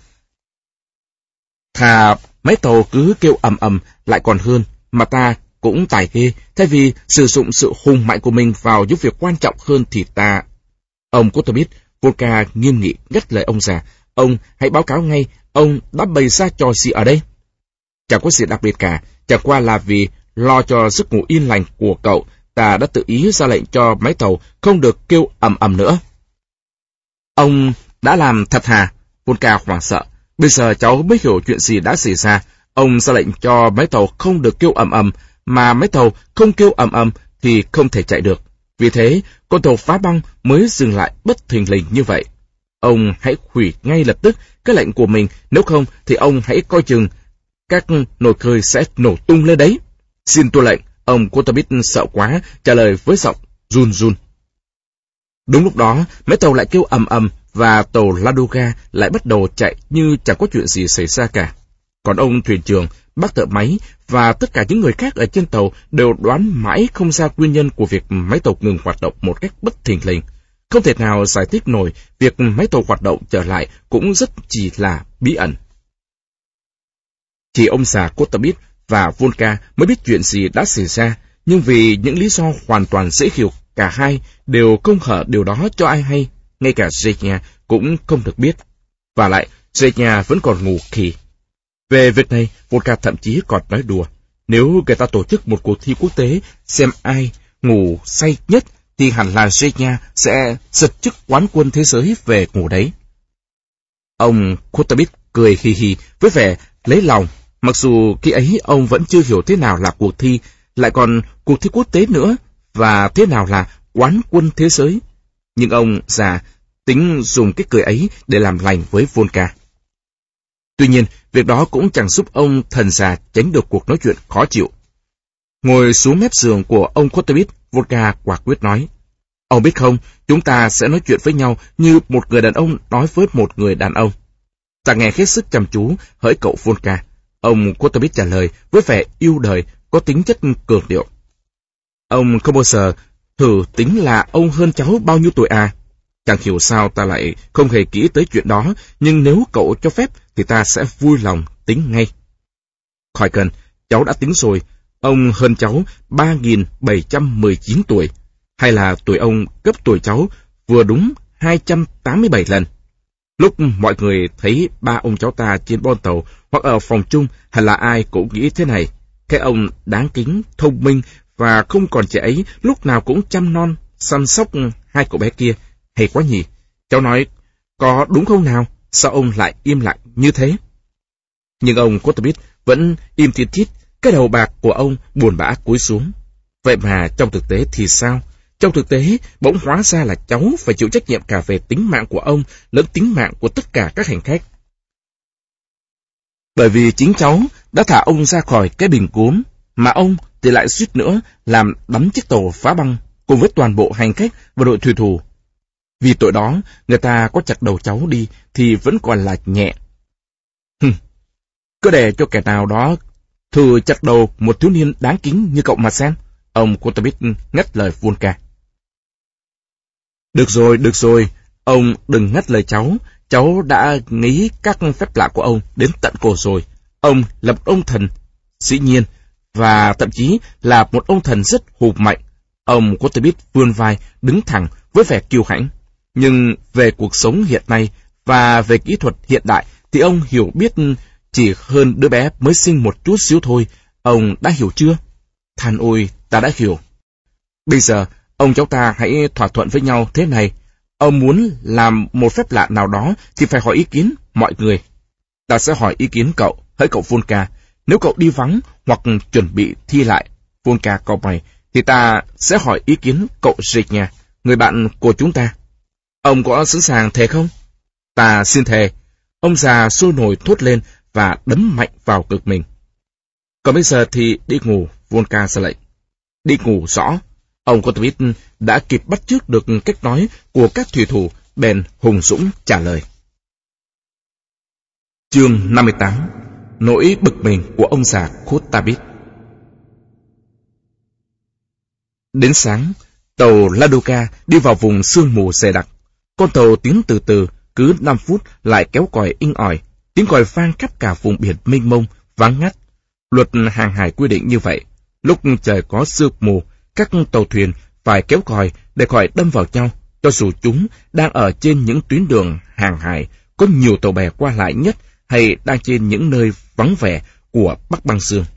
Thà mấy tàu cứ kêu ầm ầm lại còn hơn, mà ta cũng tài ghê, thay vì sử dụng sự hùng mạnh của mình vào những việc quan trọng hơn thì ta... Ông Kotabit, Volka nghiêm nghị ngắt lời ông già. Ông hãy báo cáo ngay, ông đã bày ra trò gì ở đây? Chẳng có gì đặc biệt cả, chẳng qua là vì lo cho giấc ngủ yên lành của cậu, ta đã tự ý ra lệnh cho máy tàu không được kêu ầm ầm nữa. Ông đã làm thật hả? Volka hoảng sợ. Bây giờ cháu mới hiểu chuyện gì đã xảy ra. Ông ra lệnh cho máy tàu không được kêu ầm ầm, mà máy tàu không kêu ầm ầm thì không thể chạy được. Vì thế, con tàu phá băng mới dừng lại bất thình lình như vậy. Ông hãy hủy ngay lập tức cái lệnh của mình, nếu không thì ông hãy coi chừng các nồi khơi sẽ nổ tung lên đấy. Xin tuân lệnh. Ông Kotabit sợ quá, trả lời với giọng run run. Đúng lúc đó, máy tàu lại kêu ầm ầm và tàu Ladoga lại bắt đầu chạy như chẳng có chuyện gì xảy ra cả. Còn ông thuyền trưởng, bác thợ máy và tất cả những người khác ở trên tàu đều đoán mãi không ra nguyên nhân của việc máy tàu ngừng hoạt động một cách bất thình lình. Không thể nào giải thích nổi, việc máy tàu hoạt động trở lại cũng rất chỉ là bí ẩn. Chỉ ông già Kotabit và Volka mới biết chuyện gì đã xảy ra, nhưng vì những lý do hoàn toàn dễ hiểu, cả hai đều không hở điều đó cho ai hay, ngay cả Zhenya cũng không được biết. Và lại, Zhenya vẫn còn ngủ khì. Về việc này, Volka thậm chí còn nói đùa, nếu người ta tổ chức một cuộc thi quốc tế xem ai ngủ say nhất, thì hẳn là Zhenya sẽ giật chức quán quân thế giới về ngủ đấy. Ông Kotabit cười hì hì với vẻ lấy lòng. Mặc dù khi ấy ông vẫn chưa hiểu thế nào là cuộc thi, lại còn cuộc thi quốc tế nữa, và thế nào là quán quân thế giới. Nhưng ông già tính dùng cái cười ấy để làm lành với Volka. Tuy nhiên, việc đó cũng chẳng giúp ông thần già tránh được cuộc nói chuyện khó chịu. Ngồi xuống mép giường của ông Kotovich, Volka quả quyết nói, ông biết không, chúng ta sẽ nói chuyện với nhau như một người đàn ông nói với một người đàn ông. Ta nghe hết sức chăm chú, hỡi cậu Volka. Ông Kotovich trả lời với vẻ yêu đời, có tính chất cường điệu. Ông không bao giờ thử tính là ông hơn cháu bao nhiêu tuổi à? Chẳng hiểu sao ta lại không hề nghĩ tới chuyện đó, nhưng nếu cậu cho phép thì ta sẽ vui lòng tính ngay. Khỏi cần, cháu đã tính rồi, ông hơn cháu ba nghìn bảy trăm mười chín tuổi, hay là tuổi ông gấp tuổi cháu vừa đúng hai trăm tám mươi bảy lần. Lúc mọi người thấy ba ông cháu ta trên bon tàu hoặc ở phòng chung, hay là ai cũng nghĩ thế này, cái ông đáng kính, thông minh và không còn trẻ ấy lúc nào cũng chăm non, săn sóc hai cậu bé kia, hay quá nhỉ? Cháu nói, có đúng không nào? Sao ông lại im lặng như thế? Nhưng ông Kotovich vẫn im thít thít, cái đầu bạc của ông buồn bã cúi xuống. Vậy mà trong thực tế thì sao? Trong thực tế, bỗng hóa ra là cháu phải chịu trách nhiệm cả về tính mạng của ông lẫn tính mạng của tất cả các hành khách. Bởi vì chính cháu đã thả ông ra khỏi cái bình cốm, mà ông thì lại suýt nữa làm đắm chiếc tàu phá băng cùng với toàn bộ hành khách và đội thủy thủ. Vì tội đó, người ta có chặt đầu cháu đi thì vẫn còn là nhẹ. Hừm, cứ để cho kẻ nào đó thử chặt đầu một thiếu niên đáng kính như cậu mà xem. Ông Kotovich ngắt lời Volka. Được rồi, được rồi, ông đừng ngắt lời cháu. Cháu đã nghĩ các phép lạ của ông đến tận cổ rồi. Ông là một ông thần, dĩ nhiên, và thậm chí là một ông thần rất hùng mạnh. Ông Kotovich vươn vai, đứng thẳng với vẻ kiêu hãnh. Nhưng về cuộc sống hiện nay và về kỹ thuật hiện đại thì ông hiểu biết chỉ hơn đứa bé mới sinh một chút xíu thôi. Ông đã hiểu chưa? Than ôi, ta đã hiểu. Bây giờ, ông cháu ta hãy thỏa thuận với nhau thế này. Ông muốn làm một phép lạ nào đó thì phải hỏi ý kiến mọi người. Ta sẽ hỏi ý kiến cậu, hỡi cậu Volka. Nếu cậu đi vắng hoặc chuẩn bị thi lại, Volka cau mày, thì ta sẽ hỏi ý kiến cậu Zhenya, người bạn của chúng ta. Ông có sẵn sàng thề không? Ta xin thề. Ông già sôi nổi thốt lên và đấm mạnh vào ngực mình. Còn bây giờ thì đi ngủ, Volka ra lệnh. Đi ngủ rõ. Ông Kotovich đã kịp bắt chước được cách nói của các thủy thủ, bèn hùng dũng trả lời. Chương năm mươi tám. Nỗi bực mình của ông già Kotovich. Đến sáng, tàu Ladoga đi vào vùng sương mù dày đặc. Con tàu tiến từ từ, cứ năm phút lại kéo còi inh ỏi, tiếng còi vang khắp cả vùng biển mênh mông, vắng ngắt. Luật hàng hải quy định như vậy, lúc trời có sương mù, các tàu thuyền phải kéo còi để khỏi đâm vào nhau, cho dù chúng đang ở trên những tuyến đường hàng hải có nhiều tàu bè qua lại nhất hay đang trên những nơi vắng vẻ của Bắc Băng Dương.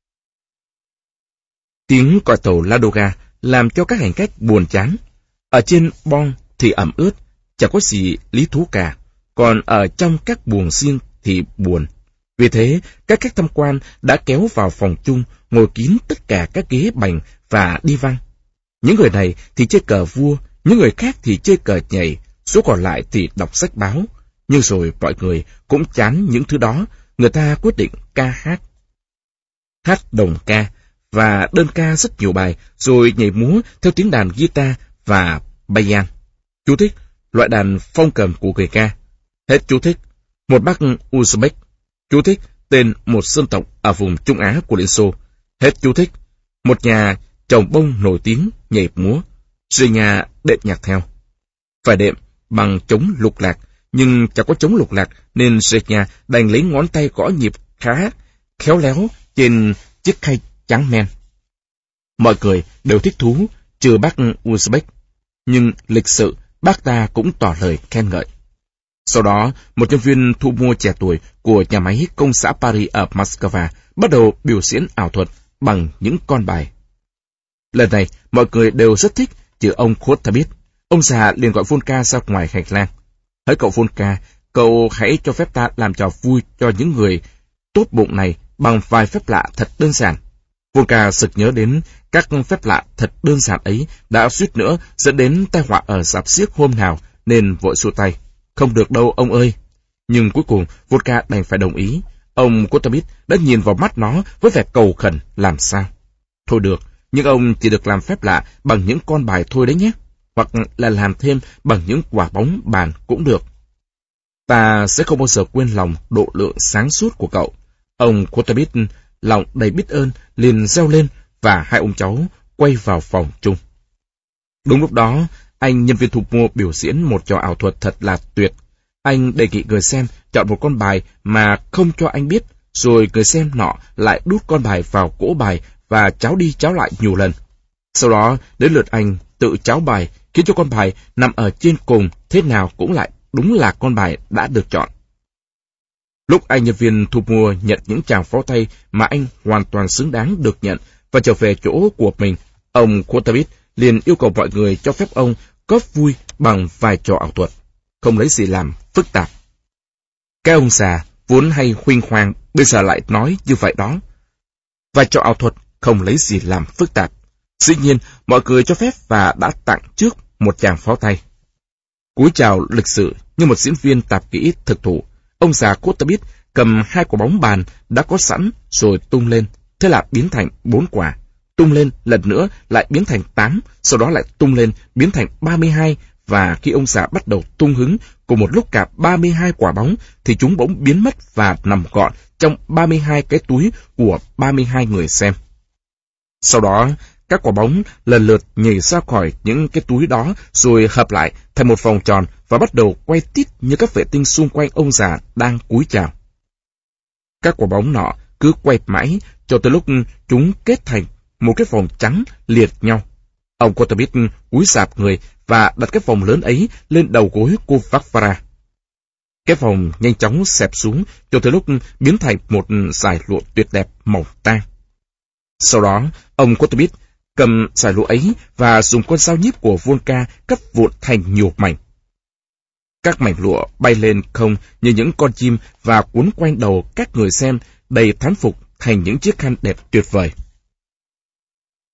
Tiếng còi tàu Ladoga làm cho các hành khách buồn chán. Ở trên bon thì ẩm ướt, chẳng có gì lý thú cả, còn ở trong các buồng riêng thì buồn. Vì thế, các khách tham quan đã kéo vào phòng chung, ngồi kín tất cả các ghế bành và đi văng. Những người này thì chơi cờ vua, những người khác thì chơi cờ nhảy, số còn lại thì đọc sách báo. Nhưng rồi mọi người cũng chán những thứ đó, người ta quyết định ca hát. Hát đồng ca và đơn ca rất nhiều bài, rồi nhảy múa theo tiếng đàn guitar và bayan. Chú thích, loại đàn phong cầm của người ca. Hết chú thích. Một bác Uzbek. Chú thích, tên một dân tộc ở vùng Trung Á của Liên Xô. Hết chú thích. Một nhà trồng bông nổi tiếng nhảy múa. Zhenya đệm nhạc theo. Phải đệm bằng trống lục lạc, nhưng chẳng có trống lục lạc nên Zhenya đành lấy ngón tay gõ nhịp khá khéo léo trên chiếc khay trắng men. Mọi người đều thích thú, trừ bác Uzbek. Nhưng lịch sự, bác ta cũng tỏ lời khen ngợi. Sau đó, một nhân viên thu mua trẻ tuổi của nhà máy công xã Paris ở Moscow bắt đầu biểu diễn ảo thuật bằng những con bài. Lần này, mọi người đều rất thích, trừ ông Kotovich. Ông già liền gọi Volka ra ngoài hành lang. Hỡi cậu Volka, cậu hãy cho phép ta làm trò vui cho những người tốt bụng này bằng vài phép lạ thật đơn giản. Volka sực nhớ đến các phép lạ thật đơn giản ấy đã suýt nữa dẫn đến tai họa ở rạp xiếc hôm nào, nên vội xua tay. Không được đâu ông ơi. Nhưng cuối cùng Volka đành phải đồng ý. Ông Quatermain đã nhìn vào mắt nó với vẻ cầu khẩn làm sao. Thôi được, nhưng ông chỉ được làm phép lạ bằng những con bài thôi đấy nhé. Hoặc là làm thêm bằng những quả bóng bàn cũng được. Ta sẽ không bao giờ quên lòng độ lượng sáng suốt của cậu. Ông Quatermain lòng đầy biết ơn liền reo lên và hai ông cháu quay vào phòng chung. Đúng lúc đó, anh nhân viên thu mua biểu diễn một trò ảo thuật thật là tuyệt. Anh đề nghị người xem chọn một con bài mà không cho anh biết, rồi người xem nọ lại đút con bài vào cỗ bài và cháo đi cháo lại nhiều lần. Sau đó, đến lượt anh tự cháo bài, khiến cho con bài nằm ở trên cùng thế nào cũng lại đúng là con bài đã được chọn. Lúc anh nhân viên thu mua nhận những tràng pháo tay mà anh hoàn toàn xứng đáng được nhận và trở về chỗ của mình, ông Quatermain liền yêu cầu mọi người cho phép ông góp vui bằng vài trò ảo thuật, không lấy gì làm phức tạp. Cái ông già vốn hay huynh hoang bây giờ lại nói như vậy đó. Vài trò ảo thuật không lấy gì làm phức tạp. Dĩ nhiên mọi người cho phép và đã tặng trước một tràng pháo tay. Cúi chào lịch sự như một diễn viên tạp kỹ thực thụ, ông già Quatermain cầm hai quả bóng bàn đã có sẵn rồi tung lên, thế là biến thành bốn quả. Tung lên lần nữa lại biến thành tám, sau đó lại tung lên biến thành ba mươi hai, và khi ông già bắt đầu tung hứng cùng một lúc cả ba mươi hai quả bóng thì chúng bỗng biến mất và nằm gọn trong ba mươi hai cái túi của ba mươi hai người xem. Sau đó, các quả bóng lần lượt nhảy ra khỏi những cái túi đó rồi hợp lại thành một vòng tròn và bắt đầu quay tít như các vệ tinh xung quanh ông già đang cúi chào. Các quả bóng nọ cứ quay mãi cho tới lúc chúng kết thành một cái vòng trắng liệt nhau. Ông Quatermain cúi rạp người và đặt cái vòng lớn ấy lên đầu gối cô Varvara. Cái vòng nhanh chóng xẹp xuống cho tới lúc biến thành một dải lụa tuyệt đẹp màu tang. Sau đó, ông Quatermain cầm dải lụa ấy và dùng con dao nhíp của Volka cắt vụn thành nhiều mảnh. Các mảnh lụa bay lên không như những con chim và cuốn quanh đầu các người xem đầy thán phục thành những chiếc khăn đẹp tuyệt vời.